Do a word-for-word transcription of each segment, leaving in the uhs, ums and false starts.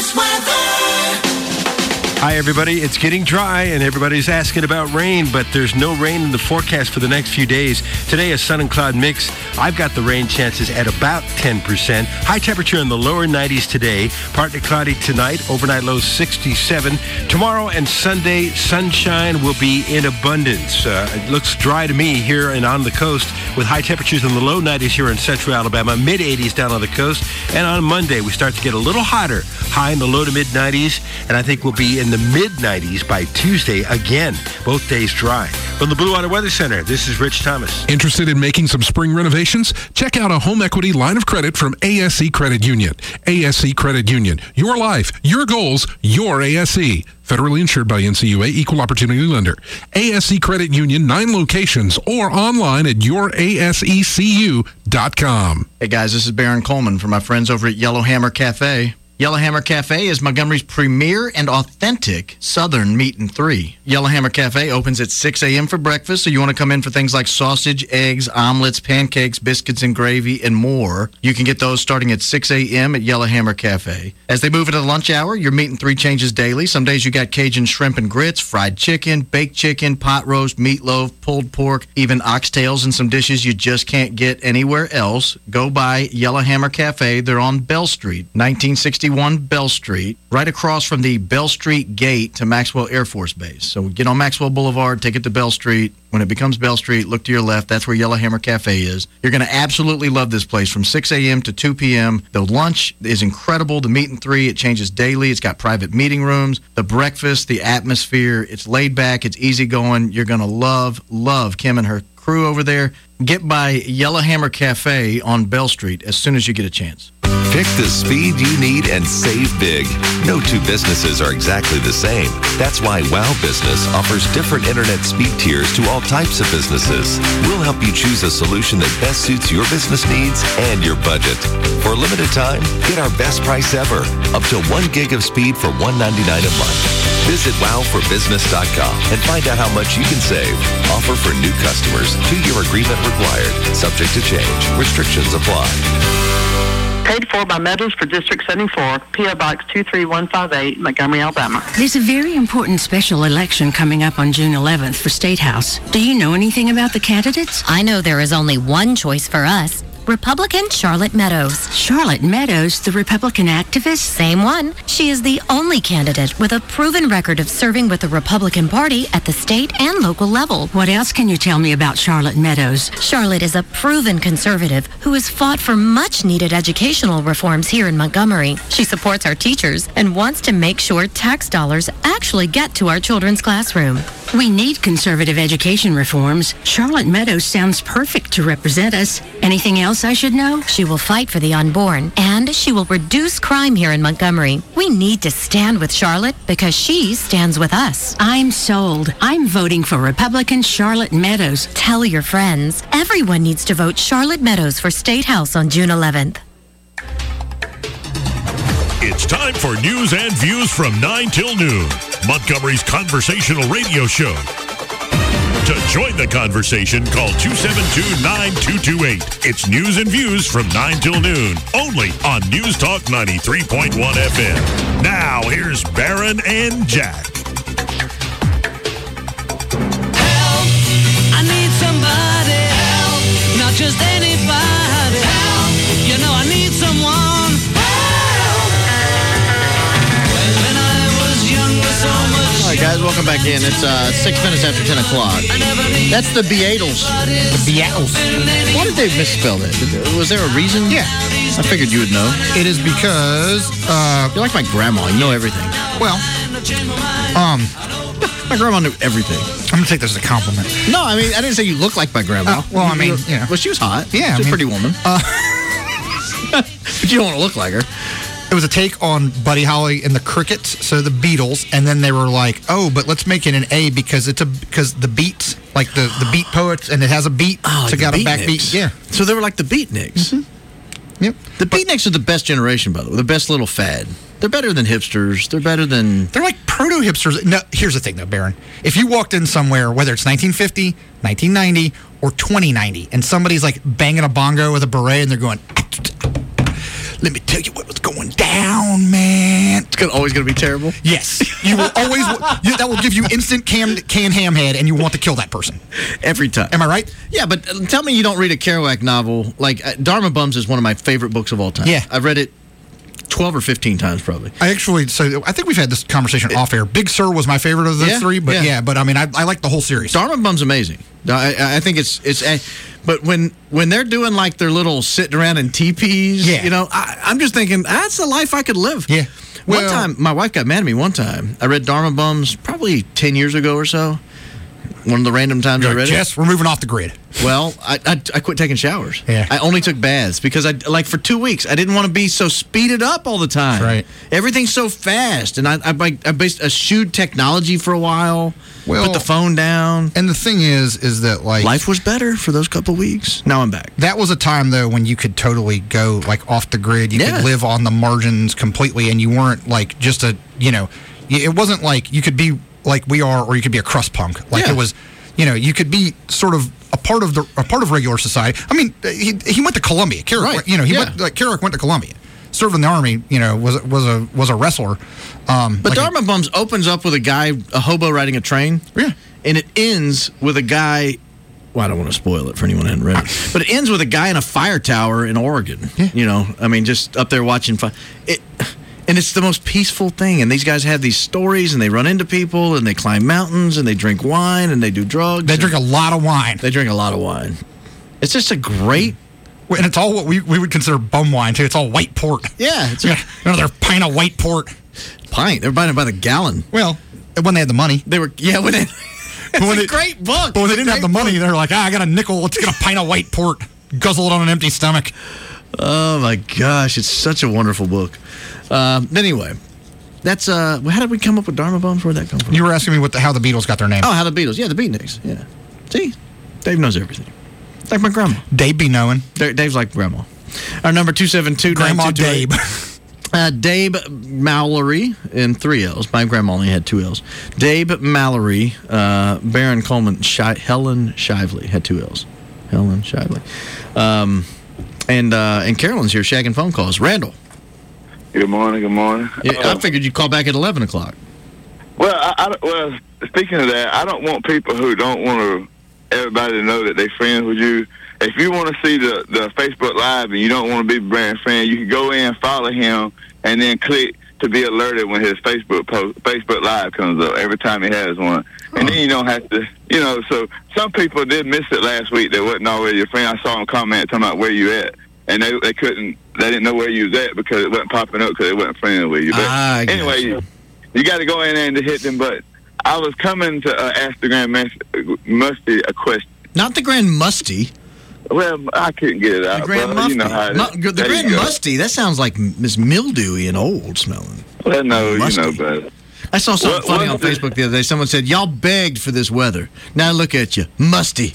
News weather. Hi, everybody. It's getting dry, and everybody's asking about rain, but there's no rain in the forecast for the next few days. Today, a sun and cloud mix. I've got the rain chances at about ten percent. High temperature in the lower nineties today. Partly cloudy tonight. Overnight low sixty-seven. Tomorrow and Sunday, sunshine will be in abundance. Uh, it looks dry to me here and on the coast, with high temperatures in the low nineties here in central Alabama, mid eighties down on the coast. And on Monday, we start to get a little hotter. High in the low to mid nineties, and I think we'll be in the mid nineties by Tuesday again. Both days dry. From the Blue Water Weather Center, this is Rich Thomas. Interested in making some spring renovations? Check out a home equity line of credit from A S C Credit Union. A S C Credit Union. Your life, your goals, your A S C. Federally insured by N C U A, Equal Opportunity Lender. A S C Credit Union, nine locations, or online at your A S E C U dot com. Hey guys, this is Baron Coleman from my friends over at Yellowhammer Cafe. Yellowhammer Cafe is Montgomery's premier and authentic Southern meat and three. Yellowhammer Cafe opens at six a.m. for breakfast, so you want to come in for things like sausage, eggs, omelets, pancakes, biscuits and gravy, and more. You can get those starting at six a.m. at Yellowhammer Cafe. As they move into the lunch hour, your meat and three changes daily. Some days you got Cajun shrimp and grits, fried chicken, baked chicken, pot roast, meatloaf, pulled pork, even oxtails, and some dishes you just can't get anywhere else. Go by Yellowhammer Cafe. They're on Bell Street, nineteen sixty-one Bell Street, right across from the Bell Street gate to Maxwell Air Force Base. So get on Maxwell Boulevard, take it to Bell Street. When it becomes Bell Street, look to your left. That's where Yellowhammer Cafe is. You're going to absolutely love this place from six a.m. to two p.m. The lunch is incredible. The meat and three, it changes daily. It's got private meeting rooms. The breakfast, the atmosphere, it's laid back. It's easygoing. You're going to love, love Kim and her crew over there. Get by Yellowhammer Cafe on Bell Street as soon as you get a chance. Pick the speed you need and save big. No two businesses are exactly the same. That's why Wow Business offers different internet speed tiers to all types of businesses. We'll help you choose a solution that best suits your business needs and your budget. For a limited time, get our best price ever, up to one gig of speed for one dollar and ninety-nine cents a month. Visit wow for business dot com and find out how much you can save. Offer for new customers. Two-year agreement required. Subject to change. Restrictions apply. Paid for by Meadows for District seventy-four, P O Box two three one five eight, Montgomery, Alabama. There's a very important special election coming up on June eleventh for State House. Do you know anything about the candidates? I know there is only one choice for us. Republican Charlotte Meadows. Charlotte Meadows, the Republican activist? Same one. She is the only candidate with a proven record of serving with the Republican Party at the state and local level. What else can you tell me about Charlotte Meadows? Charlotte is a proven conservative who has fought for much-needed educational reforms here in Montgomery. She supports our teachers and wants to make sure tax dollars actually get to our children's classroom. We need conservative education reforms. Charlotte Meadows sounds perfect to represent us. Anything else I should know? She will fight for the unborn, and she will reduce crime here in Montgomery. We need to stand with Charlotte because she stands with us. I'm sold. I'm voting for Republican Charlotte Meadows. Tell your friends. Everyone needs to vote Charlotte Meadows for State House on June eleventh. It's time for news and views from nine till noon. Montgomery's conversational radio show. To join the conversation, call two seven two, nine two two eight. It's news and views from nine till noon, only on News Talk ninety-three point one F M. Now, here's Baron and Jack. Help! I need somebody. Help! Not just anybody. Help! You know I need someone. All right, guys, welcome back in. It's uh, six minutes after ten o'clock. That's the Beatles. The Beatles. Why did they misspell that? Was there a reason? Yeah. I figured you would know. It is because... Uh, You're like my grandma. You know everything. Well, um... My grandma knew everything. I'm going to take this as a compliment. No, I mean, I didn't say you look like my grandma. Uh, well, I mean, you know. Well, she was hot. Yeah. She was I mean, a pretty woman. Uh, but you don't want to look like her. It was a take on Buddy Holly and the Crickets, so the Beatles, and then they were like, "Oh, but let's make it an A because it's a because the beats, like the, the beat poets, and it has a beat, oh, so like got a beatniks. backbeat." Yeah, so they were like the Beatniks. Mm-hmm. Yep, the but, Beatniks are the best generation, by the way, the best little fad. They're better than hipsters. They're better than they're like proto hipsters. No, here's the thing though, Baron. If you walked in somewhere, whether it's nineteen fifty, nineteen ninety, or twenty ninety, and somebody's like banging a bongo with a beret, and they're going. Let me tell you what was going down, man. It's always going to be terrible? Yes. You will always, you, that will give you instant can, can ham head, and you want to kill that person. Every time. Am I right? Yeah, but uh, tell me you don't read a Kerouac novel. Like, uh, Dharma Bums is one of my favorite books of all time. Yeah. I've read it twelve or fifteen times, probably. I actually, so I think we've had this conversation off air. Big Sur was my favorite of those Yeah, three, but yeah. yeah. but I mean, I, I like the whole series. Dharma Bum's amazing. I, I think it's it's, uh, but when when they're doing like their little sitting around in teepees, Yeah. you know, I, I'm just thinking that's the life I could live. Yeah. One Well- time, my wife got mad at me. One time, I read Dharma Bums probably ten years ago or so. One of the random times I You're read like, it. Jess, we're moving off the grid. Well, I, I I quit taking showers. Yeah. I only took baths because I like for two weeks I didn't want to be so speeded up all the time. Right. Everything's so fast, and I I, like, I based eschewed technology for a while. Well- put the phone down. And the thing is, is that like Life was better for those couple of weeks. Now I'm back. that was a time though when you could totally go like off the grid. You Yeah. could live on the margins completely, and you weren't like just a you know, y- it wasn't like you could be like we are, or you could be a crust punk. Like Yeah. it was, you know, you could be sort of a part of the a part of regular society. I mean, he he went to Columbia. Kerouac, Right. you know, he Yeah. went like Kerouac went to Columbia. Served in the army, you know, was was a was a wrestler. Um, But like a- Dharma Bums opens up with a guy, a hobo riding a train. Yeah. And it ends with a guy. Well, I don't want to spoil it for anyone who hadn't read it. But it ends with a guy in a fire tower in Oregon. Yeah. You know, I mean, just up there watching fire. It, and it's the most peaceful thing. And these guys have these stories, and they run into people, and they climb mountains, and they drink wine, and they do drugs. they and drink a lot of wine, They drink a lot of wine. It's just a great. and it's all what we, we would consider bum wine too. It's all white port. Yeah, it's You a know, another pint of white port. pint. They're buying it by the gallon. Well, when they had the money. They were, yeah, when it. It's when a they- great book. But when they It's a didn't have the great money, they're like, ah, I got a nickel. Let's get a pint of white port. Guzzle it on an empty stomach. Oh my gosh, it's such a wonderful book. Um, anyway, that's uh, how did we come up with Dharma Bums? Where'd that come from? You were asking me what the, how the Beatles got their name. Oh, how the Beatles? Yeah, the Beatniks. Yeah. See, Dave knows everything. Like my grandma. Dave be knowing. Da- Dave's like grandma. Our number two seven two Grandma Dave. Uh, Dave Mallory in three L's. My grandma only had two L's. Dave Mallory, uh, Baron Coleman, Shi- Helen Shively had two L's. Helen Shively. Um, and uh, and Carolyn's here shagging phone calls. Randall. Good morning. Good morning. Yeah, I figured you'd call back at eleven o'clock. Well, I, I, well, speaking of that, I don't want people who don't want to everybody to know that they're friends with you. If you want to see the, the Facebook Live and you don't want to be brand friend, you can go in, follow him, and then click to be alerted when his Facebook post, Facebook Live comes up every time he has one. And then you don't have to, you know, so some people did miss it last week that wasn't already your friend. I saw them comment talking about where you at, and they they couldn't, they didn't know where you was at because it wasn't popping up because they wasn't friendly with you. But Ah, I anyway, guess. you, you got to go in there and hit them. But I was coming to uh, ask the Grand Mas- Musty a question. Not the Grand Musty. Well, I couldn't get it out. The Grand brother. Musty. You know how it is. Mu- the There Grand you go. Musty, that sounds like Miss Mildewy and old smelling. Well, no, Musty. you know better. I saw something What- funny on what's the- Facebook the other day. Someone said, y'all begged for this weather. Now look at you. Musty.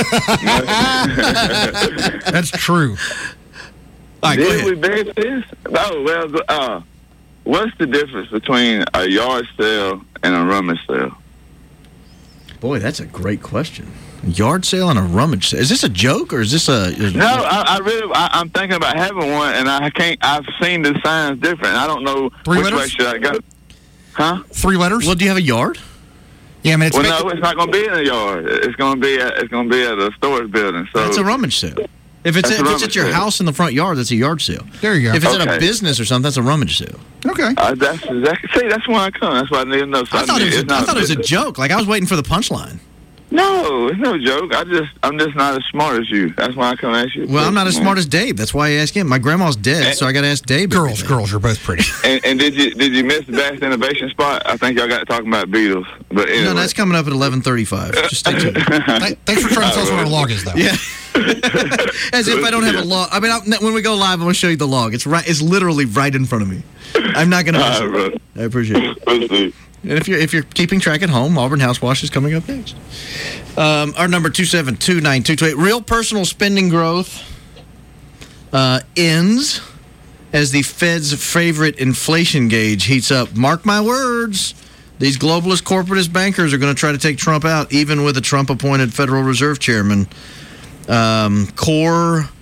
That's true. All right, go Did ahead. we beg this? Oh, well, the- uh, what's the difference between a yard sale and a rummage sale? Boy, that's a great question. Yard sale and a rummage sale. Is this a joke or is this a... Is, No, I, I really, I, I'm thinking about having one, and I can't. I've seen the signs different. I don't know Three which letters? way should I go. Huh? Three letters? Well, do you have a yard? Yeah, I mean, it's Well, no, it's not going to be in the yard. It's going to be at, it's going to be at a storage building. So That's a rummage sale. If it's, That's if a it's at rummage your sale. house in the front yard, that's a yard sale. There you go. If it's at a Okay. business or something, that's a rummage sale. Okay. Uh, that's exactly. See, that's why I come. That's why I need to know. So I thought, need- it was, it's a, I not thought it was a business. joke. Like, I was waiting for the punchline. No, it's no joke. I just, I'm just not as smart as you. That's why I come ask you. Well, I'm not as smart as Dave. That's why I asked him. My grandma's dead, so I got to ask Dave. Girls, everything. girls, you're both pretty. And, and did you did you miss the Best Innovation spot? I think y'all got talking about Beatles. But anyway. No, that's coming up at eleven thirty-five. Just stay tuned. Th- Thanks for trying to tell us what our log is, though. Yeah. As if I don't have a log. I mean, I'll, when we go live, I'm going to show you the log. It's right. It's literally right in front of me. I'm not going to miss All right, it. I appreciate it. Let's see. And if you're if you're keeping track at home, Auburn House Wash is coming up next. Um, our number two seven two nine two two eight. Real personal spending growth uh, ends as the Fed's favorite inflation gauge heats up. Mark my words. These globalist corporatist bankers are going to try to take Trump out, even with a Trump-appointed Federal Reserve Chairman. Um, core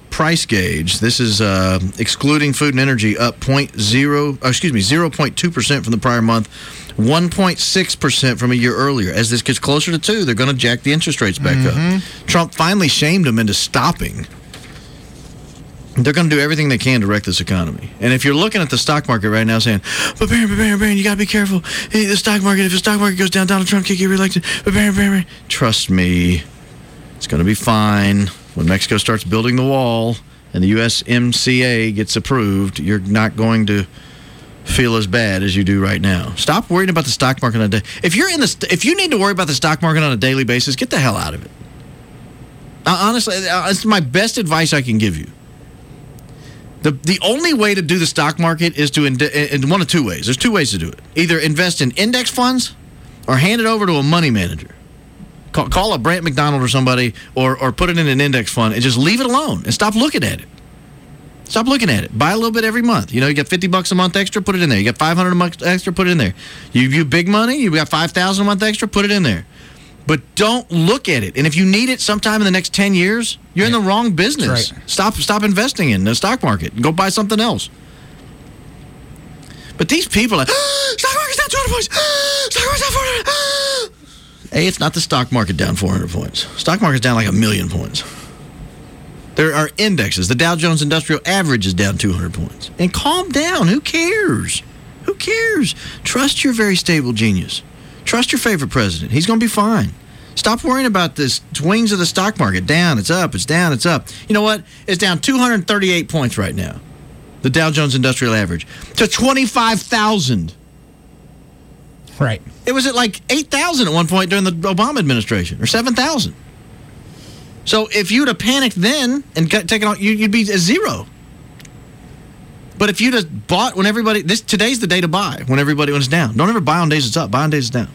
price gauge. This is uh, excluding food and energy up zero point zero, oh, excuse me, zero point two percent from the prior month, one point six percent from a year earlier. As this gets closer to two, they're going to jack the interest rates back Mm-hmm. up. Trump finally shamed them into stopping. They're going to do everything they can to wreck this economy. And if you're looking at the stock market right now saying, but Barron, but Barron, Barron, you got to be careful. Hey, the stock market, if the stock market goes down, Donald Trump can't get reelected. But Barron, Barron, Barron, trust me, it's going to be fine. When Mexico starts building the wall and the U S M C A gets approved, you're not going to feel as bad as you do right now. Stop worrying about the stock market on a day. If you're in the, if you need to worry about the stock market on a daily basis, get the hell out of it. Uh, honestly, uh, it's my best advice I can give you. The the only way to do the stock market is to, in, in one of two ways. There's two ways to do it. Either invest in index funds or hand it over to a money manager. Call, call up Brant McDonald or somebody, or, or put it in an index fund and just leave it alone and stop looking at it. Stop looking at it. Buy a little bit every month. You know, you got fifty bucks a month extra, put it in there. You got five hundred a month extra, put it in there. You you big money, you got five thousand a month extra, put it in there. But don't look at it. And if you need it sometime in the next ten years, you're yeah. in the wrong business. Right. Stop stop investing in the stock market and go buy something else. But these people are like, stock market's down two hundred points. Stock market's down four hundred. Hey, it's not the stock market down four hundred points. Stock market's down like a million points. There are indexes. The Dow Jones Industrial Average is down two hundred points. And calm down. Who cares? Who cares? Trust your very stable genius. Trust your favorite president. He's going to be fine. Stop worrying about this swings of the stock market. Down, it's up, it's down, it's up. You know what? It's down two hundred thirty-eight points right now. The Dow Jones Industrial Average. To twenty-five thousand. Right. It was at like eight thousand at one point during the Obama administration, or seven thousand. So if you'd have panicked then and got taken out, you'd be at zero. But if you'd have bought when everybody, this today's the day to buy when everybody when it's down. Don't ever buy on days it's up. Buy on days it's down.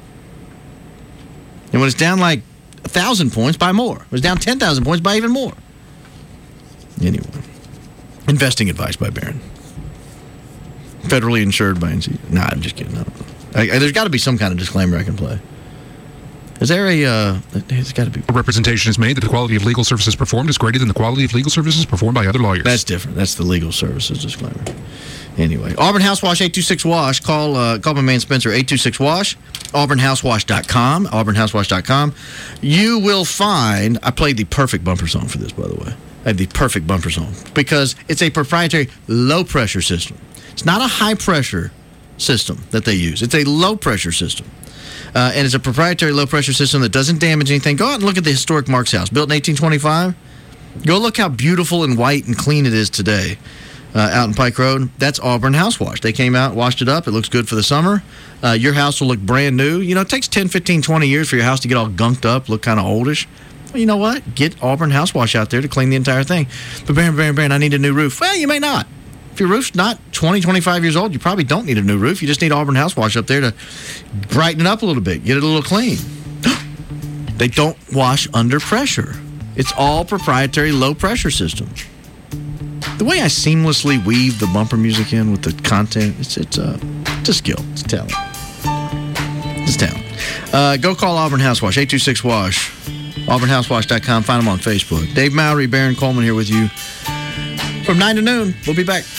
And when it's down like a thousand points, buy more. When it's down ten thousand points, buy even more. Anyway, investing advice by Barron. Federally insured by N C. Nah, I'm just kidding. No. I, I, there's got to be some kind of disclaimer I can play. Is there a, uh, there's got to be. A representation is made that the quality of legal services performed is greater than the quality of legal services performed by other lawyers. That's different. That's the legal services disclaimer. Anyway, Auburn House Wash, eight two six wash. Call, uh, call my man Spencer, eight two six wash. auburn house wash dot com. auburn house wash dot com. You will find, I played the perfect bumper song for this, by the way. I had the perfect bumper song because it's a proprietary low-pressure system. It's not a high-pressure system that they use. It's a low-pressure system. Uh, and it's a proprietary low-pressure system that doesn't damage anything. Go out and look at the historic Marks House, built in eighteen twenty-five. Go look how beautiful and white and clean it is today uh, out in Pike Road. That's Auburn House Wash. They came out, washed it up. It looks good for the summer. Uh, your house will look brand new. You know, it takes ten, fifteen, twenty years for your house to get all gunked up, look kind of oldish. Well, you know what? Get Auburn House Wash out there to clean the entire thing. But, Baron, Baron, Baron, I need a new roof. Well, you may not. If your roof's not twenty, twenty-five years old, you probably don't need a new roof. You just need Auburn House Wash up there to brighten it up a little bit, get it a little clean. They don't wash under pressure. It's all proprietary low-pressure system. The way I seamlessly weave the bumper music in with the content, it's it's a, it's a skill. It's a talent. It's a talent. Uh, go call Auburn House Wash, eight two six wash. auburn house wash dot com. Find them on Facebook. Dave Mowry, Barron Coleman here with you. From nine to noon, we'll be back.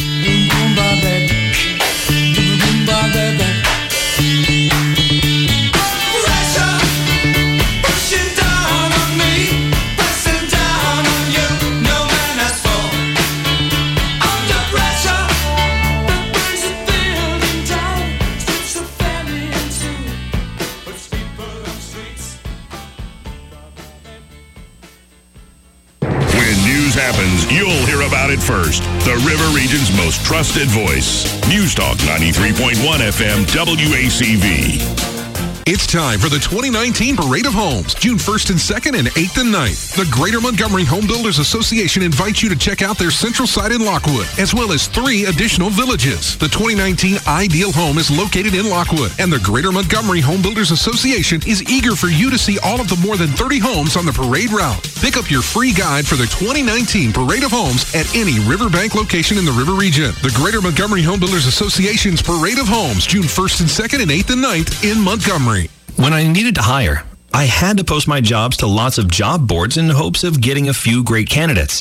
Happens, you'll hear about it first. The River Region's most trusted voice. News Talk ninety-three point one F M W A C V. It's time for the twenty nineteen Parade of Homes, June first and second and eighth and ninth. The Greater Montgomery Home Builders Association invites you to check out their central site in Lockwood, as well as three additional villages. The twenty nineteen Ideal Home is located in Lockwood, and the Greater Montgomery Home Builders Association is eager for you to see all of the more than thirty homes on the parade route. Pick up your free guide for the twenty nineteen Parade of Homes at any Riverbank location in the River Region. The Greater Montgomery Home Builders Association's Parade of Homes, June first and second and eighth and ninth in Montgomery. When I needed to hire, I had to post my jobs to lots of job boards in hopes of getting a few great candidates.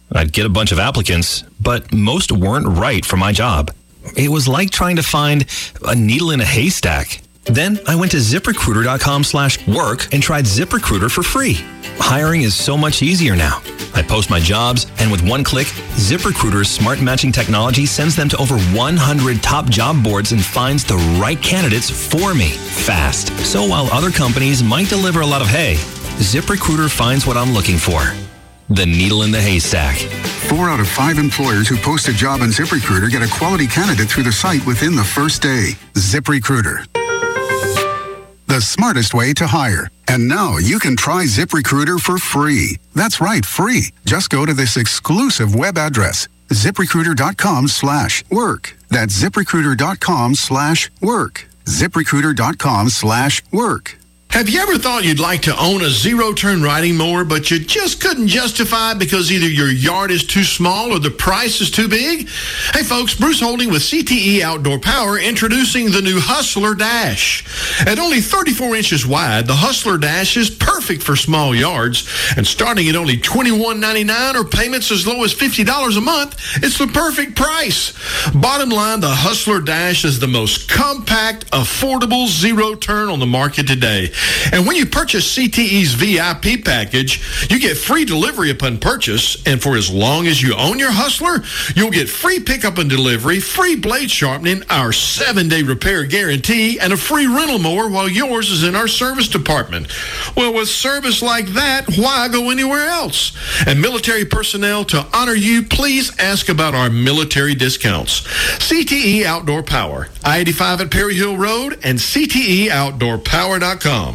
I'd get a bunch of applicants, but most weren't right for my job. It was like trying to find a needle in a haystack. Then I went to ZipRecruiter.com slash work and tried ZipRecruiter for free. Hiring is so much easier now. I post my jobs, and with one click, ZipRecruiter's smart matching technology sends them to over one hundred top job boards and finds the right candidates for me fast. So while other companies might deliver a lot of hay, ZipRecruiter finds what I'm looking for. The needle in the haystack. Four out of five employers who post a job on ZipRecruiter get a quality candidate through the site within the first day. ZipRecruiter. The smartest way to hire. And now you can try ZipRecruiter for free. That's right, free. Just go to this exclusive web address, ZipRecruiter.com slash work. That's ZipRecruiter.com slash work. ZipRecruiter.com slash work. Have you ever thought you'd like to own a zero-turn riding mower, but you just couldn't justify it because either your yard is too small or the price is too big? Hey folks, Bruce Holding with C T E Outdoor Power introducing the new Hustler Dash. At only thirty-four inches wide, the Hustler Dash is perfect for small yards, and starting at only twenty-one ninety-nine or payments as low as fifty dollars a month, it's the perfect price. Bottom line, the Hustler Dash is the most compact, affordable zero-turn on the market today. And when you purchase C T E's V I P package, you get free delivery upon purchase, and for as long as you own your Hustler, you'll get free pickup and delivery, free blade sharpening, our seven-day repair guarantee, and a free rental mower while yours is in our service department. Well, with service like that, why go anywhere else? And military personnel, to honor you, please ask about our military discounts. C T E Outdoor Power, I eighty-five at Perry Hill Road, and C T E outdoor power dot com.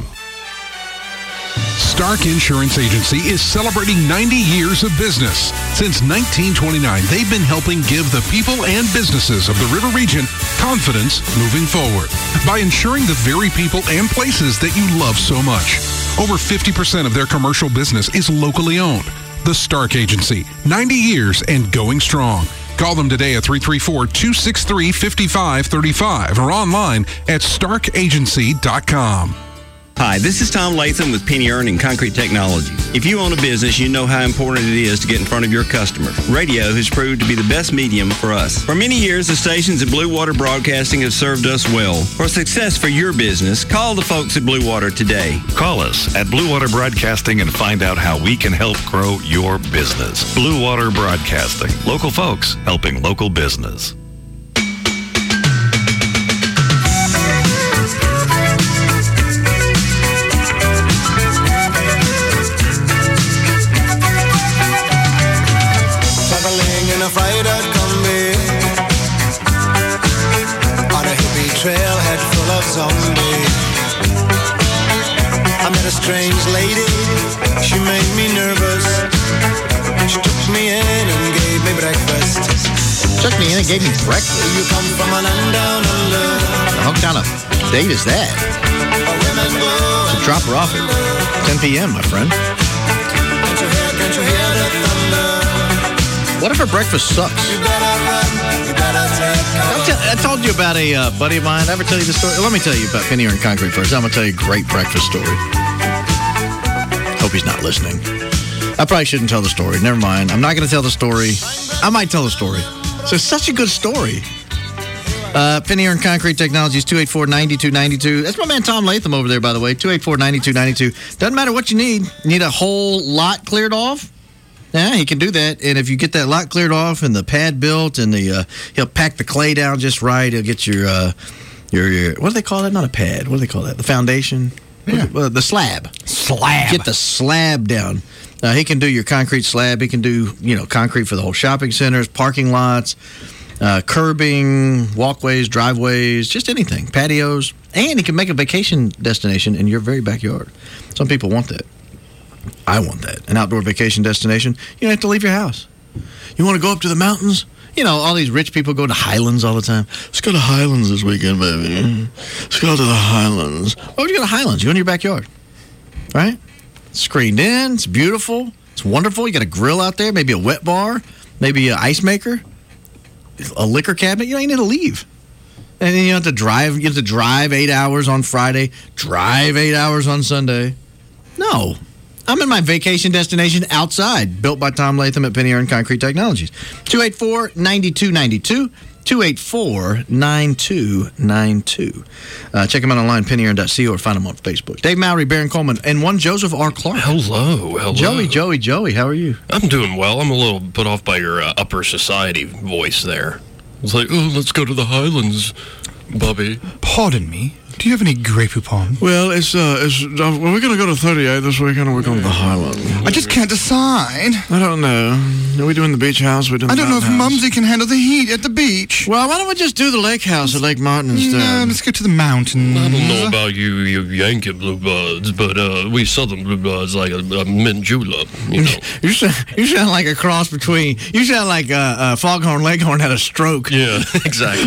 Stark Insurance Agency is celebrating ninety years of business. Since nineteen twenty-nine, they've been helping give the people and businesses of the River Region confidence moving forward by insuring the very people and places that you love so much. Over fifty percent of their commercial business is locally owned. The Stark Agency, ninety years and going strong. Call them today at three three four, two six three, five five three five or online at stark agency dot com. Hi, this is Tom Latham with Penny Earn and Concrete Technology. If you own a business, you know how important it is to get in front of your customers. Radio has proved to be the best medium for us. For many years, the stations at Blue Water Broadcasting have served us well. For success for your business, call the folks at Blue Water today. Call us at Blue Water Broadcasting and find out how we can help grow your business. Blue Water Broadcasting. Local folks helping local business. Trailhead full of zombies. I met a strange lady, she made me nervous. She took me in and gave me breakfast. Took me in and gave me breakfast? You come from a land down under. What kind of date is that? So drop her off at ten p.m., my friend. Can't you hear, can't you hear the thunder? What if her breakfast sucks? You better run, you better take cover. I told you about a uh, buddy of mine. Did I ever tell you the story? Let me tell you about Penny Earn Concrete first. I'm going to tell you a great breakfast story. Hope he's not listening. I probably shouldn't tell the story. Never mind. I'm not going to tell the story. I might tell the story. So it's such a good story. Uh, Penny Earn Concrete Technologies, two eight four, nine two nine two. That's my man Tom Latham over there, by the way. two eight four, nine two nine two. Doesn't matter what you need. You need a whole lot cleared off? Yeah, he can do that. And if you get that lot cleared off and the pad built and the uh, he'll pack the clay down just right. He'll get your, uh, your, your, what do they call that? Not a pad. What do they call that? The foundation? Yeah. The, the slab. Slab. Get the slab down. Uh, he can do your concrete slab. He can do, you know, concrete for the whole shopping centers, parking lots, uh, curbing, walkways, driveways, just anything, patios. And he can make a vacation destination in your very backyard. Some people want that. I want that. An outdoor vacation destination. You don't have to leave your house. You want to go up to the mountains? You know, all these rich people go to Highlands all the time. Let's go to Highlands this weekend, baby. Let's go to the Highlands. Why would you go to Highlands? You go in your backyard. Right? It's screened in. It's beautiful. It's wonderful. You got a grill out there, maybe a wet bar, maybe an ice maker, a liquor cabinet. You don't even need to leave. And then you have to drive. You have to drive eight hours on Friday, drive eight hours on Sunday. No. I'm in my vacation destination outside, built by Tom Latham at Penny Earn Concrete Technologies. two eight four, nine two nine two. two eight four, nine two nine two. Uh, check them out online, penny earn dot co, or find them on Facebook. Dave Mowry, Baron Coleman, and one Joseph R. Clark. Hello, hello. Joey, Joey, Joey, how are you? I'm doing well. I'm a little put off by your uh, upper society voice there. It's like, oh, let's go to the Highlands, Bubby. Pardon me. Do you have any Grey Poupon? Well, it's, uh, it's, uh, we're going to go to thirty-eight this weekend, or we're going to the Highlands. I just can't decide. I don't know. Are we doing the beach house? We're doing I don't know if house? Mumsy can handle the heat at the beach. Well, why don't we just do the lake house at Lake Martin instead? No, let's go to the mountains. I don't know about you, you Yankee bluebirds, but uh, we Southern bluebirds like a, a mint julep. You know, you sound you sound like a cross between. You sound like uh, uh, Foghorn Leghorn had a stroke. Yeah, exactly.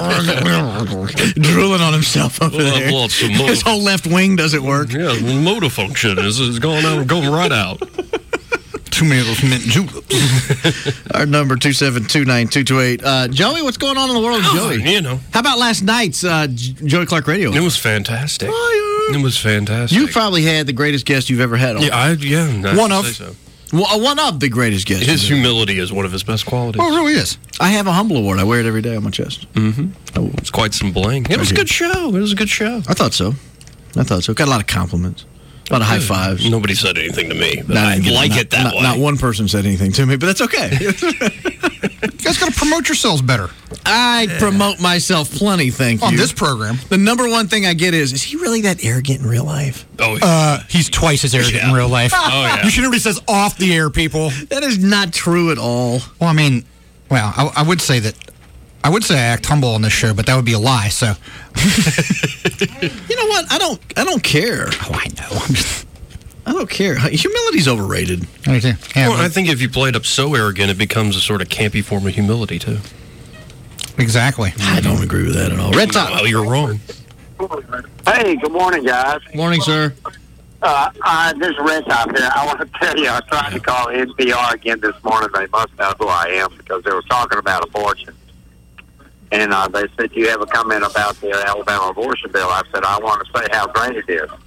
Drooling on himself over Well, there. well, some motor- His whole left wing doesn't work. Yeah, the motor function is, is going out, going right out. Too many of those mint juleps. Our number, two seven two, nine two two eight. Uh, Joey, what's going on in the world of Joey? You know. How about last night's uh, J- Joey Clark Radio? It was fantastic. It was fantastic. You probably had the greatest guest you've ever had on. Yeah, I, yeah. I One would of. say so. Well, one of the greatest guests. His humility is one of his best qualities. Oh, it really is. I have a humble award. I wear it every day on my chest. Mm-hmm. Oh, it's quite some bling. It was a good show. It was a good show. I thought so. I thought so. Got a lot of compliments. A lot of high fives. Nobody said anything to me, but No, I I like not, it that not, way. Not one person said anything to me, but that's okay. You guys got to promote yourselves better. I promote myself plenty, thank you. On this program. The number one thing I get is, is he really that arrogant in real life? Oh, Uh, he's twice as arrogant Yeah. in real life. Oh, yeah. You should hear what he says off the air, people. That is not true at all. Well, I mean, well, I, I would say that, I would say I act humble on this show, but that would be a lie, so. You know what? I don't I don't care. Oh, I know. I'm just, I don't care. Humility's overrated. I do. Yeah, well, but- I think if you play it up so arrogant, it becomes a sort of campy form of humility, too. Exactly. I don't agree with that at all. Red Top. Well, you're wrong. Hey, good morning, guys. Morning, sir. Uh, uh, this is Red Top here. I want to tell you, I tried to call N P R again this morning. They must know who I am because they were talking about abortion. And uh, they said, do you have a comment about the Alabama abortion bill? I said, I want to say how great it is.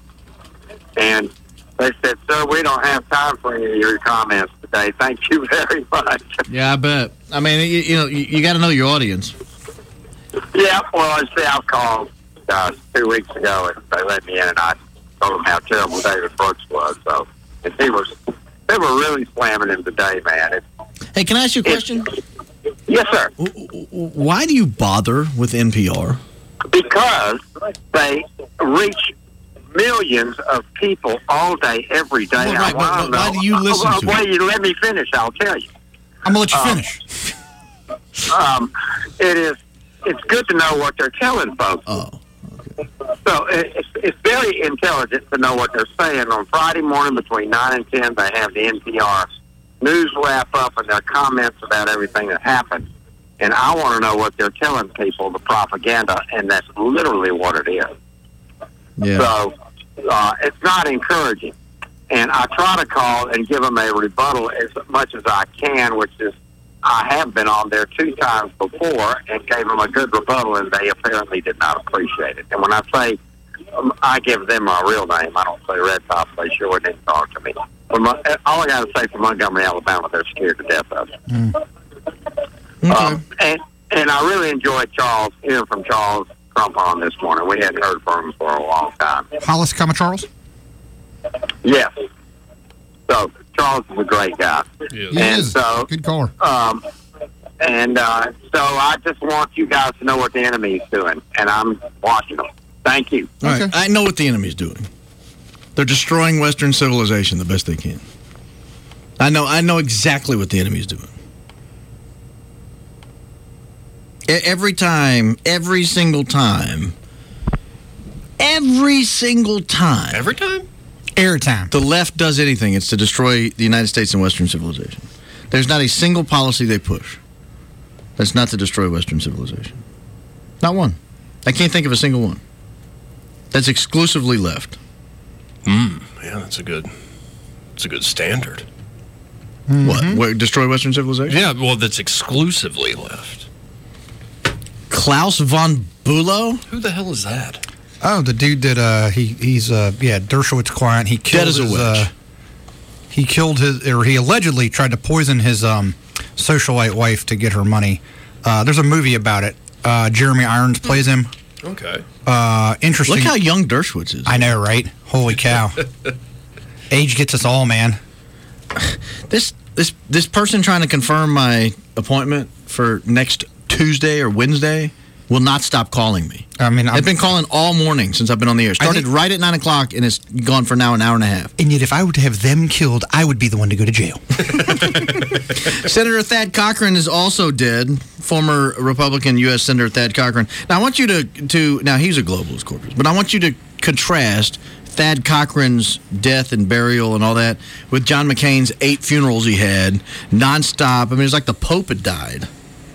And they said, sir, we don't have time for any of your comments today. Thank you very much. Yeah, I bet. I mean, you, you know, you, you got to know your audience. Yeah, well, I see, I called uh, two weeks ago, and they let me in, and I told them how terrible David Brooks was. So, and he was, they were really slamming him today, man. It, Hey, can I ask you a question? yes, sir. Why do you bother with N P R? Because they reach millions of people all day, every day. Well, right, I but- wanna but why know- do you listen oh, to well, it? you let me finish. I'll tell you. I'm going to let you Um, finish. Um, it is. It's good to know what they're telling folks. Oh. So it, it's, it's very intelligent to know what they're saying. On Friday morning between nine and ten, they have the N P R news wrap up and their comments about everything that happened. And I want to know what they're telling people, the propaganda, and that's literally what it is. Yeah. So uh, it's not encouraging. And I try to call and give them a rebuttal as much as I can, which is I have been on there two times before and gave them a good rebuttal, and they apparently did not appreciate it. And when I say um, I give them my real name, I don't say Red Top. They sure didn't talk to me. But my, all I got to say for Montgomery, Alabama, they're scared to death of it. Okay. Um, and, and I really enjoyed Charles, hearing from Charles Trump on this morning. We hadn't heard from him for a long time. Hollis, comma, Charles? Yes. So Charles is a great guy. He and is. so Good caller. um and uh so I just want you guys to know what the enemy is doing, and I'm watching them. Thank you. All right. I know what the enemy's doing. They're destroying Western civilization the best they can. I know. I know exactly what the enemy's doing. E- Every time, every single time, every single time, Every time? Airtime. the left does anything, it's to destroy the United States and Western civilization. There's not a single policy they push that's not to destroy Western civilization. Not one. I can't think of a single one. That's exclusively left. Mm, yeah, that's a good, it's a good standard. What? Where, destroy Western civilization? Yeah, well, that's exclusively left. Klaus von Bülow? Who the hell is that? Oh, the dude that, uh, he he's, uh, yeah, Dershowitz client. He killed Dead as a his, witch. uh, he killed his, or he allegedly tried to poison his um, socialite wife to get her money. Uh, there's a movie about it. Uh, Jeremy Irons plays him. Okay. Uh, interesting. Look how young Dershowitz is. I know, right? Holy cow. Age gets us all, man. This this this person trying to confirm my appointment for next Tuesday or Wednesday will not stop calling me. I mean, I've been calling all morning since I've been on the air. Started think- right at nine o'clock and it's gone for now an hour and a half. And yet, if I were to have them killed, I would be the one to go to jail. Senator Thad Cochran is also dead. Former Republican U S Senator Thad Cochran. Now, I want you to, to now he's a globalist corpus, but I want you to contrast Thad Cochran's death and burial and all that with John McCain's eight funerals he had, nonstop. I mean, it's like the Pope had died.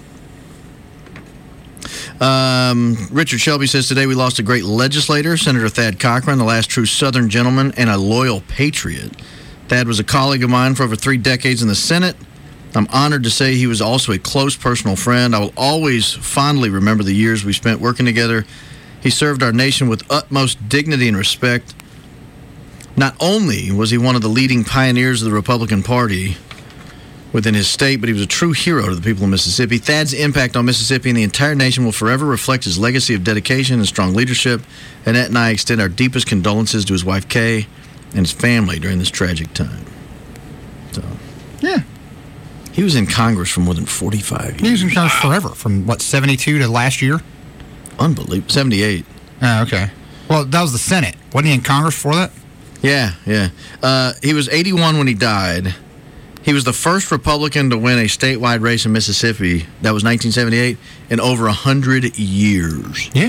Um, Richard Shelby says, today we lost a great legislator, Senator Thad Cochran, the last true Southern gentleman and a loyal patriot. Thad was a colleague of mine for over three decades in the Senate. I'm honored to say he was also a close personal friend. I will always fondly remember the years we spent working together. He served our nation with utmost dignity and respect. Not only was he one of the leading pioneers of the Republican Party within his state, but he was a true hero to the people of Mississippi. Thad's impact on Mississippi and the entire nation will forever reflect his legacy of dedication and strong leadership. Annette and I extend our deepest condolences to his wife, Kay, and his family during this tragic time. So, yeah. He was in Congress for more than forty-five years. He was in Congress forever, from, what, seventy-two to last year? Unbelievable. seventy-eight. Oh, okay. Well, that was the Senate. Wasn't he in Congress for that? Yeah, yeah. Uh, he was eighty-one when he died. He was the first Republican to win a statewide race in Mississippi. That was nineteen seventy-eight, in over one hundred years. Yeah.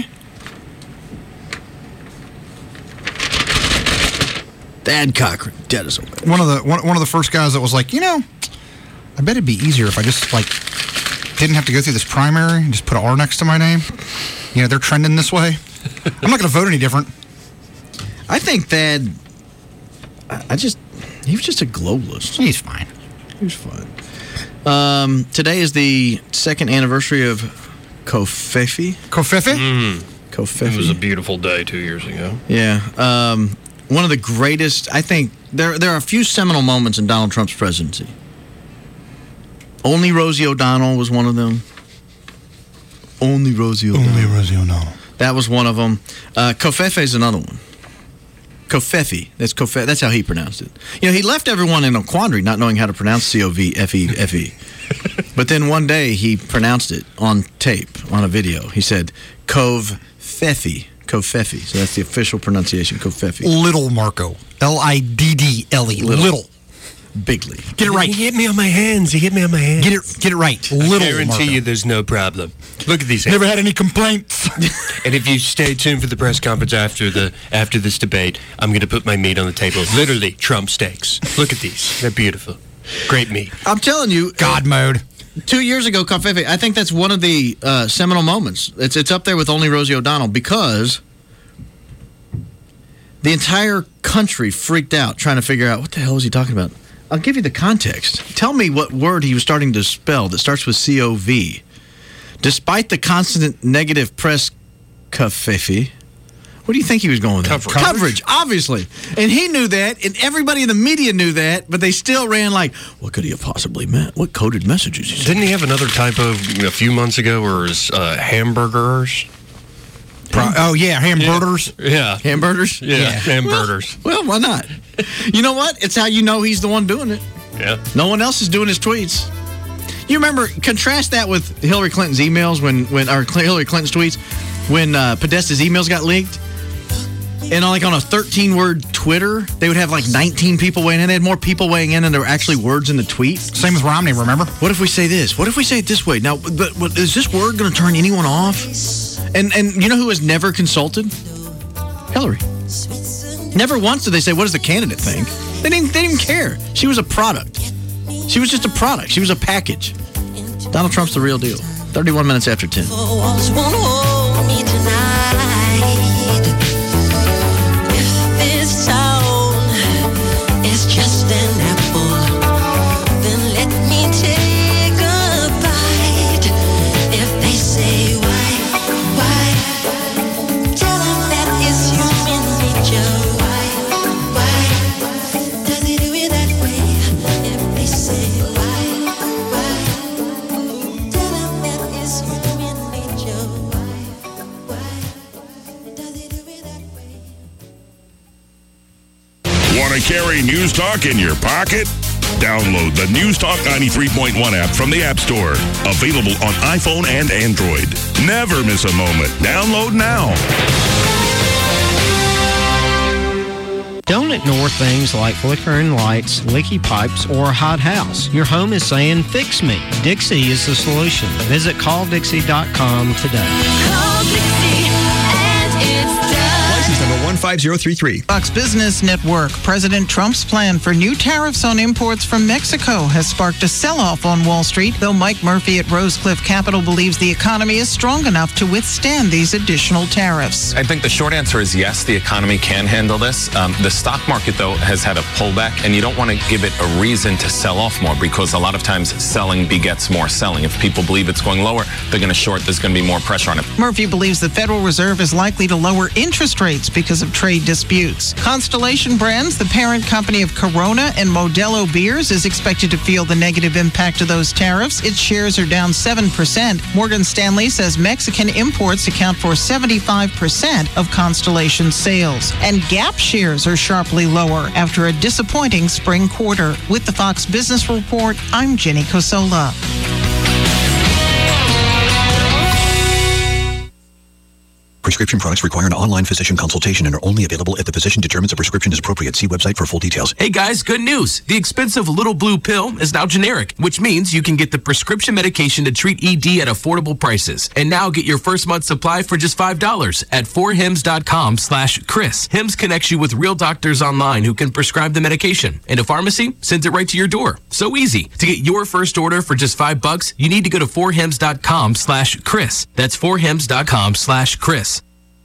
Thad Cochran, dead as a whale. One of the one, one of the first guys that was like, you know, I bet it'd be easier if I just like didn't have to go through this primary and just put an R next to my name. You know, they're trending this way. I'm not going to vote any different. I think Thad, I I just, he was just a globalist. He's fine. He was fine. Um, today is the second anniversary of Covfefe. Covfefe? Mm. Covfefe. It was a beautiful day two years ago. Yeah. Um, one of the greatest, I think, there there are a few seminal moments in Donald Trump's presidency. Only Rosie O'Donnell was one of them. Only Rosie O'Donnell. Only Rosie O'Donnell. That was one of them. Uh, Covfefe is another one. Covfefe. That's Covfefe. That's how he pronounced it. You know, he left everyone in a quandary not knowing how to pronounce C O V F E F E. But then one day he pronounced it on tape, on a video. He said, Covfefe. Covfefe. So that's the official pronunciation, Covfefe. Little Marco. L I D D L E. Little. Little. Bigly. Get it right. He hit me on my hands. He hit me on my hands. Get it get it right. Little I guarantee Marco. you there's no problem. Look at these hands. Never had any complaints. And if you stay tuned for the press conference after the after this debate, I'm going to put my meat on the table. Literally, Trump steaks. Look at these. They're beautiful. Great meat. I'm telling you. God mode. Two years ago, Covfefe, I think that's one of the uh, seminal moments. It's it's up there with Only Rosie O'Donnell because the entire country freaked out trying to figure out what the hell is he talking about. I'll give you the context. Tell me what word he was starting to spell that starts with C O V. Despite the constant negative press, Covfefe, what do you think he was going with? Coverage. Coverage, obviously. And he knew that, and everybody in the media knew that, but they still ran like, what could he have possibly meant? What coded messages? He Didn't he have another typo a few months ago where it was uh, hamburgers? Pro- oh, yeah, hamburgers. Yeah. Hamburgers? Yeah, Yeah. hamburgers. Well, why not? You know what? It's how you know he's the one doing it. Yeah. No one else is doing his tweets. You remember, contrast that with Hillary Clinton's emails when, when or Hillary Clinton's tweets when uh, Podesta's emails got leaked. And on, like on a thirteen-word Twitter, they would have like nineteen people weighing in. They had more people weighing in than there were actually words in the tweet. Same with Romney, remember? What if we say this? What if we say it this way? Now, but, but is this word going to turn anyone off? And and you know who has never consulted? Hillary. Never once did they say, what does the candidate think? They didn't, they didn't care. She was a product. She was just a product. She was a package. Donald Trump's the real deal. thirty-one minutes after ten. Walls won't hold me tonight. If this town is just an apple, then let me take a bite. If they say why, why, tell them that it's human nature. Why, why, does he do it that way? Want to carry News Talk in your pocket? Download the News Talk ninety-three point one app from the App Store. Available on iPhone and Android. Never miss a moment. Download now. Don't ignore things like flickering lights, leaky pipes, or a hot house. Your home is saying, fix me. Dixie is the solution. Visit call dixie dot com today. Call Dixie and it's done. License number one five zero three three. Fox Business Network. President Trump's plan for new tariffs on imports from Mexico has sparked a sell-off on Wall Street, though Mike Murphy at Rosecliff Capital believes the economy is strong enough to withstand these additional tariffs. I think the short answer is yes, the economy can handle this. Um, the stock market, though, has had a pullback, and you don't want to give it a reason to sell off more because a lot of times selling begets more selling. If people believe it's going lower, they're going to short. There's going to be more pressure on it. Murphy believes the Federal Reserve is likely to lower interest rates because of trade disputes. Constellation Brands, the parent company of Corona and Modelo beers, is expected to feel the negative impact of those tariffs. Its shares are down seven percent. Morgan Stanley says Mexican imports account for seventy-five percent of Constellation's sales. And Gap shares are sharply lower after a disappointing spring quarter. With the Fox Business Report, I'm Jenny Cosola. Prescription products require an online physician consultation and are only available if the physician determines a prescription is appropriate. See website for full details. Hey guys, good news. The expensive Little Blue pill is now generic, which means you can get the prescription medication to treat E D at affordable prices. And now get your first month's supply for just five dollars at four hims dot com slash Chris. Hims connects you with real doctors online who can prescribe the medication. And a pharmacy sends it right to your door. So easy. To get your first order for just five bucks, you need to go to four hims dot com slash Chris. That's four hims dot com slash Chris.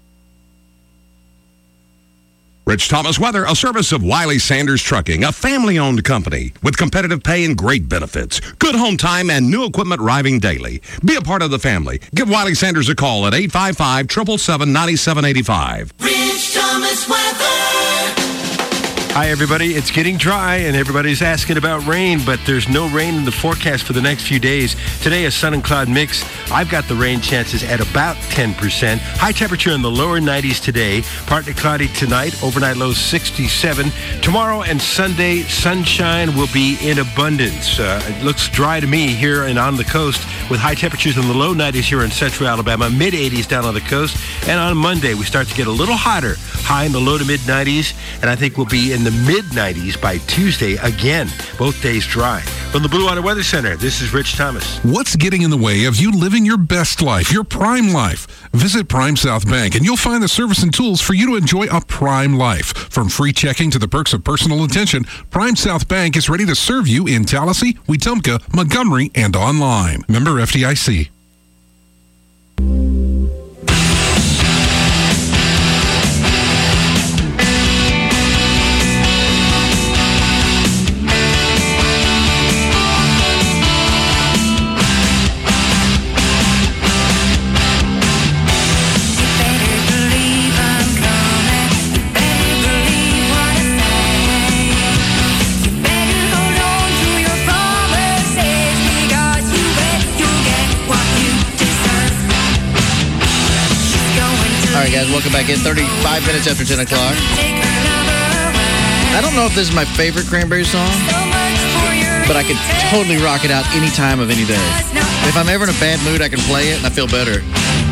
Rich Thomas Weather, a service of Wiley Sanders Trucking, a family-owned company with competitive pay and great benefits. Good home time and new equipment arriving daily. Be a part of the family. Give Wiley Sanders a call at eight five five, seven seven seven, nine seven eight five. Rich Thomas Weather. Hi, everybody. It's getting dry, and everybody's asking about rain, but there's no rain in the forecast for the next few days. Today, a sun and cloud mix. I've got the rain chances at about ten percent. High temperature in the lower nineties today. Partly cloudy tonight. Overnight low sixty-seven. Tomorrow and Sunday, sunshine will be in abundance. Uh, it looks dry to me here and on the coast with high temperatures in the low nineties here in central Alabama, mid eighties down on the coast. And on Monday, we start to get a little hotter, high in the low to mid nineties, and I think we'll be in the mid nineties by Tuesday again. Both days dry. From the Blue Water Weather Center, this is Rich Thomas. What's getting in the way of you living your best life, your prime life? Visit Prime South Bank and you'll find the service and tools for you to enjoy a prime life. From free checking to the perks of personal attention, Prime South Bank is ready to serve you in Tallahassee, Wetumpka, Montgomery, and online. Member F D I C. Guys, welcome back in. thirty-five minutes after ten o'clock. I don't know if this is my favorite Cranberry song, but I could totally rock it out any time of any day. If I'm ever in a bad mood, I can play it and I feel better.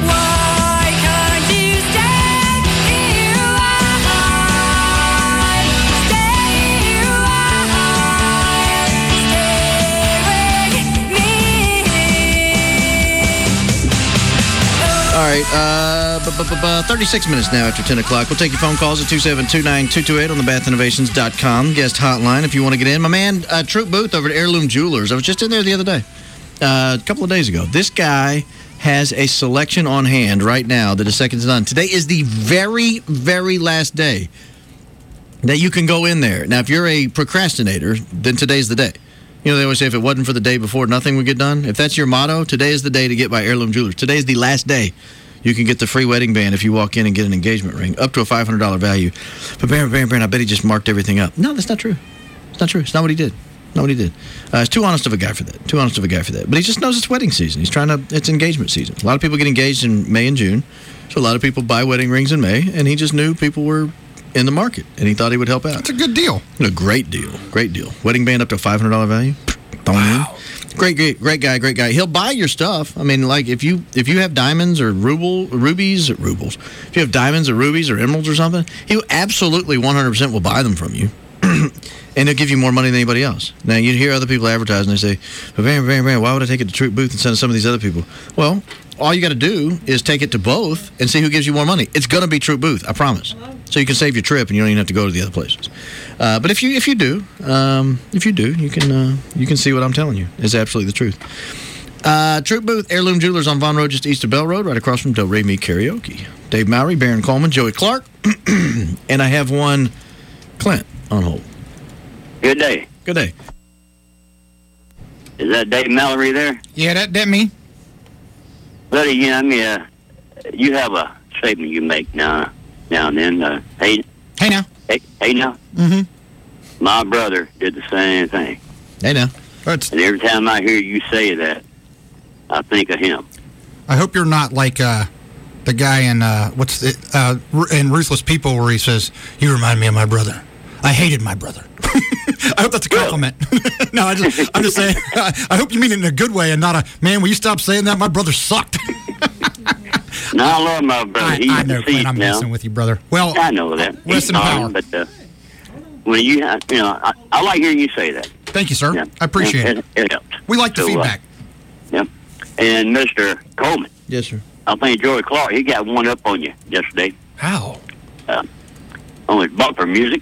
All right, uh, bu- bu- bu- bu- thirty-six minutes now after ten o'clock. We'll take your phone calls at two seven two nine, two two eight on the bath innovations dot com guest hotline if you want to get in. My man, uh, Troop Booth over at Heirloom Jewelers. I was just in there the other day, uh, a couple of days ago. This guy has a selection on hand right now that is second to none. Today is the very, very last day that you can go in there. Now, if you're a procrastinator, then today's the day. You know, they always say if it wasn't for the day before, nothing would get done. If that's your motto, today is the day to get by Heirloom Jewelers. Today is the last day. You can get the free wedding band if you walk in and get an engagement ring, up to a five hundred dollars value. But Baron, Baron, Baron, I bet he just marked everything up. No, that's not true. It's not true. It's not what he did. Not what he did. Uh, he's too honest of a guy for that. Too honest of a guy for that. But he just knows it's wedding season. He's trying to, it's engagement season. A lot of people get engaged in May and June. So a lot of people buy wedding rings in May. And he just knew people were in the market, and he thought he would help out. It's a good deal. A great deal. Great deal. Wedding band up to five hundred dollars value. Wow. Great, great, great guy, great guy. He'll buy your stuff. I mean, like if you if you have diamonds or ruble, rubies, or rubles, if you have diamonds or rubies or emeralds or something, he absolutely one hundred percent will buy them from you. And he'll give you more money than anybody else. Now, you hear other people advertising, they say, Van, Van, Van, why would I take it to Troop Booth instead of some of these other people? Well, all you got to do is take it to both and see who gives you more money. It's going to be Troop Booth, I promise. So you can save your trip and you don't even have to go to the other places. Uh, but if you if you do, um, if you do, you can uh, you can see what I'm telling you is absolutely the truth. Uh, Troop Booth, Heirloom Jewelers on Von Road, just east of Bell Road, right across from Del Rey Meet Karaoke. Dave Mowry, Baron Coleman, Joey Clark, and I have one Clint on hold. Good day. Good day. Is that Dave Mallory there? Yeah, that that me. Buddy, you know, I mean, uh, you have a statement you make now, now and then. Uh, hey, hey now. Hey, hey now. Mm-hmm. My brother did the same thing. Hey now. That's... And every time I hear you say that, I think of him. I hope you're not like uh, the guy in uh, what's the, uh, in Ruthless People where he says, "You remind me of my brother. I hated my brother." I hope that's a compliment. No, I just, I'm just saying. I hope you mean it in a good way and not a man. Will you stop saying that? My brother sucked. No, I love my brother. I, He's I know, Clint. I'm now. messing with you, brother. Well, I know that. Rest He's in power. on, but uh, when you, uh, you know, I, I like hearing you say that. Thank you, sir. Yeah. I appreciate it. it. It helps. We like the So, uh, feedback. Yep. And Mister Coleman. Yes, sir. I think Joey Clark, he got one up on you yesterday. How? Uh, on his bumper music.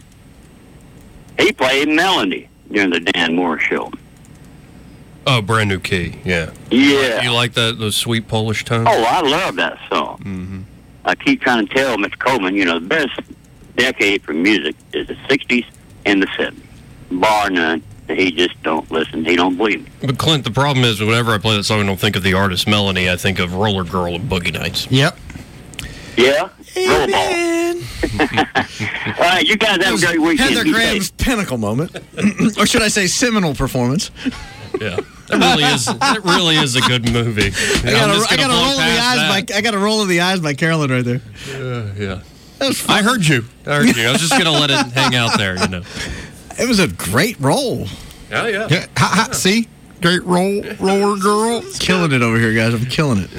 He played Melody during the Dan Moore show. Oh, Brand New Key, yeah. Yeah. You like that, those sweet Polish tones? Oh, I love that song. Mm-hmm. I keep trying to tell Mister Coleman, you know, the best decade for music is the sixties and the seventies. Bar none. He just don't listen. He don't believe me. But Clint, the problem is whenever I play that song, I don't think of the artist Melanie. I think of Roller Girl and Boogie Nights. Yep. Yeah? Rollerball. All right, you guys have a great weekend. Heather Be Graham's safe. pinnacle moment. Or should I say seminal performance? Yeah. That really is that really is a good movie. I got a, I got a roll of the eyes by I got a roll of the eyes by Carolyn right there. Uh, yeah. That was fun. I heard you. I heard you. I was just going to let it hang out there, you know. It was a great roll. Oh, yeah. yeah. Ha, ha, see? Great roll, roller girl. Killing it over here, guys. I'm killing it.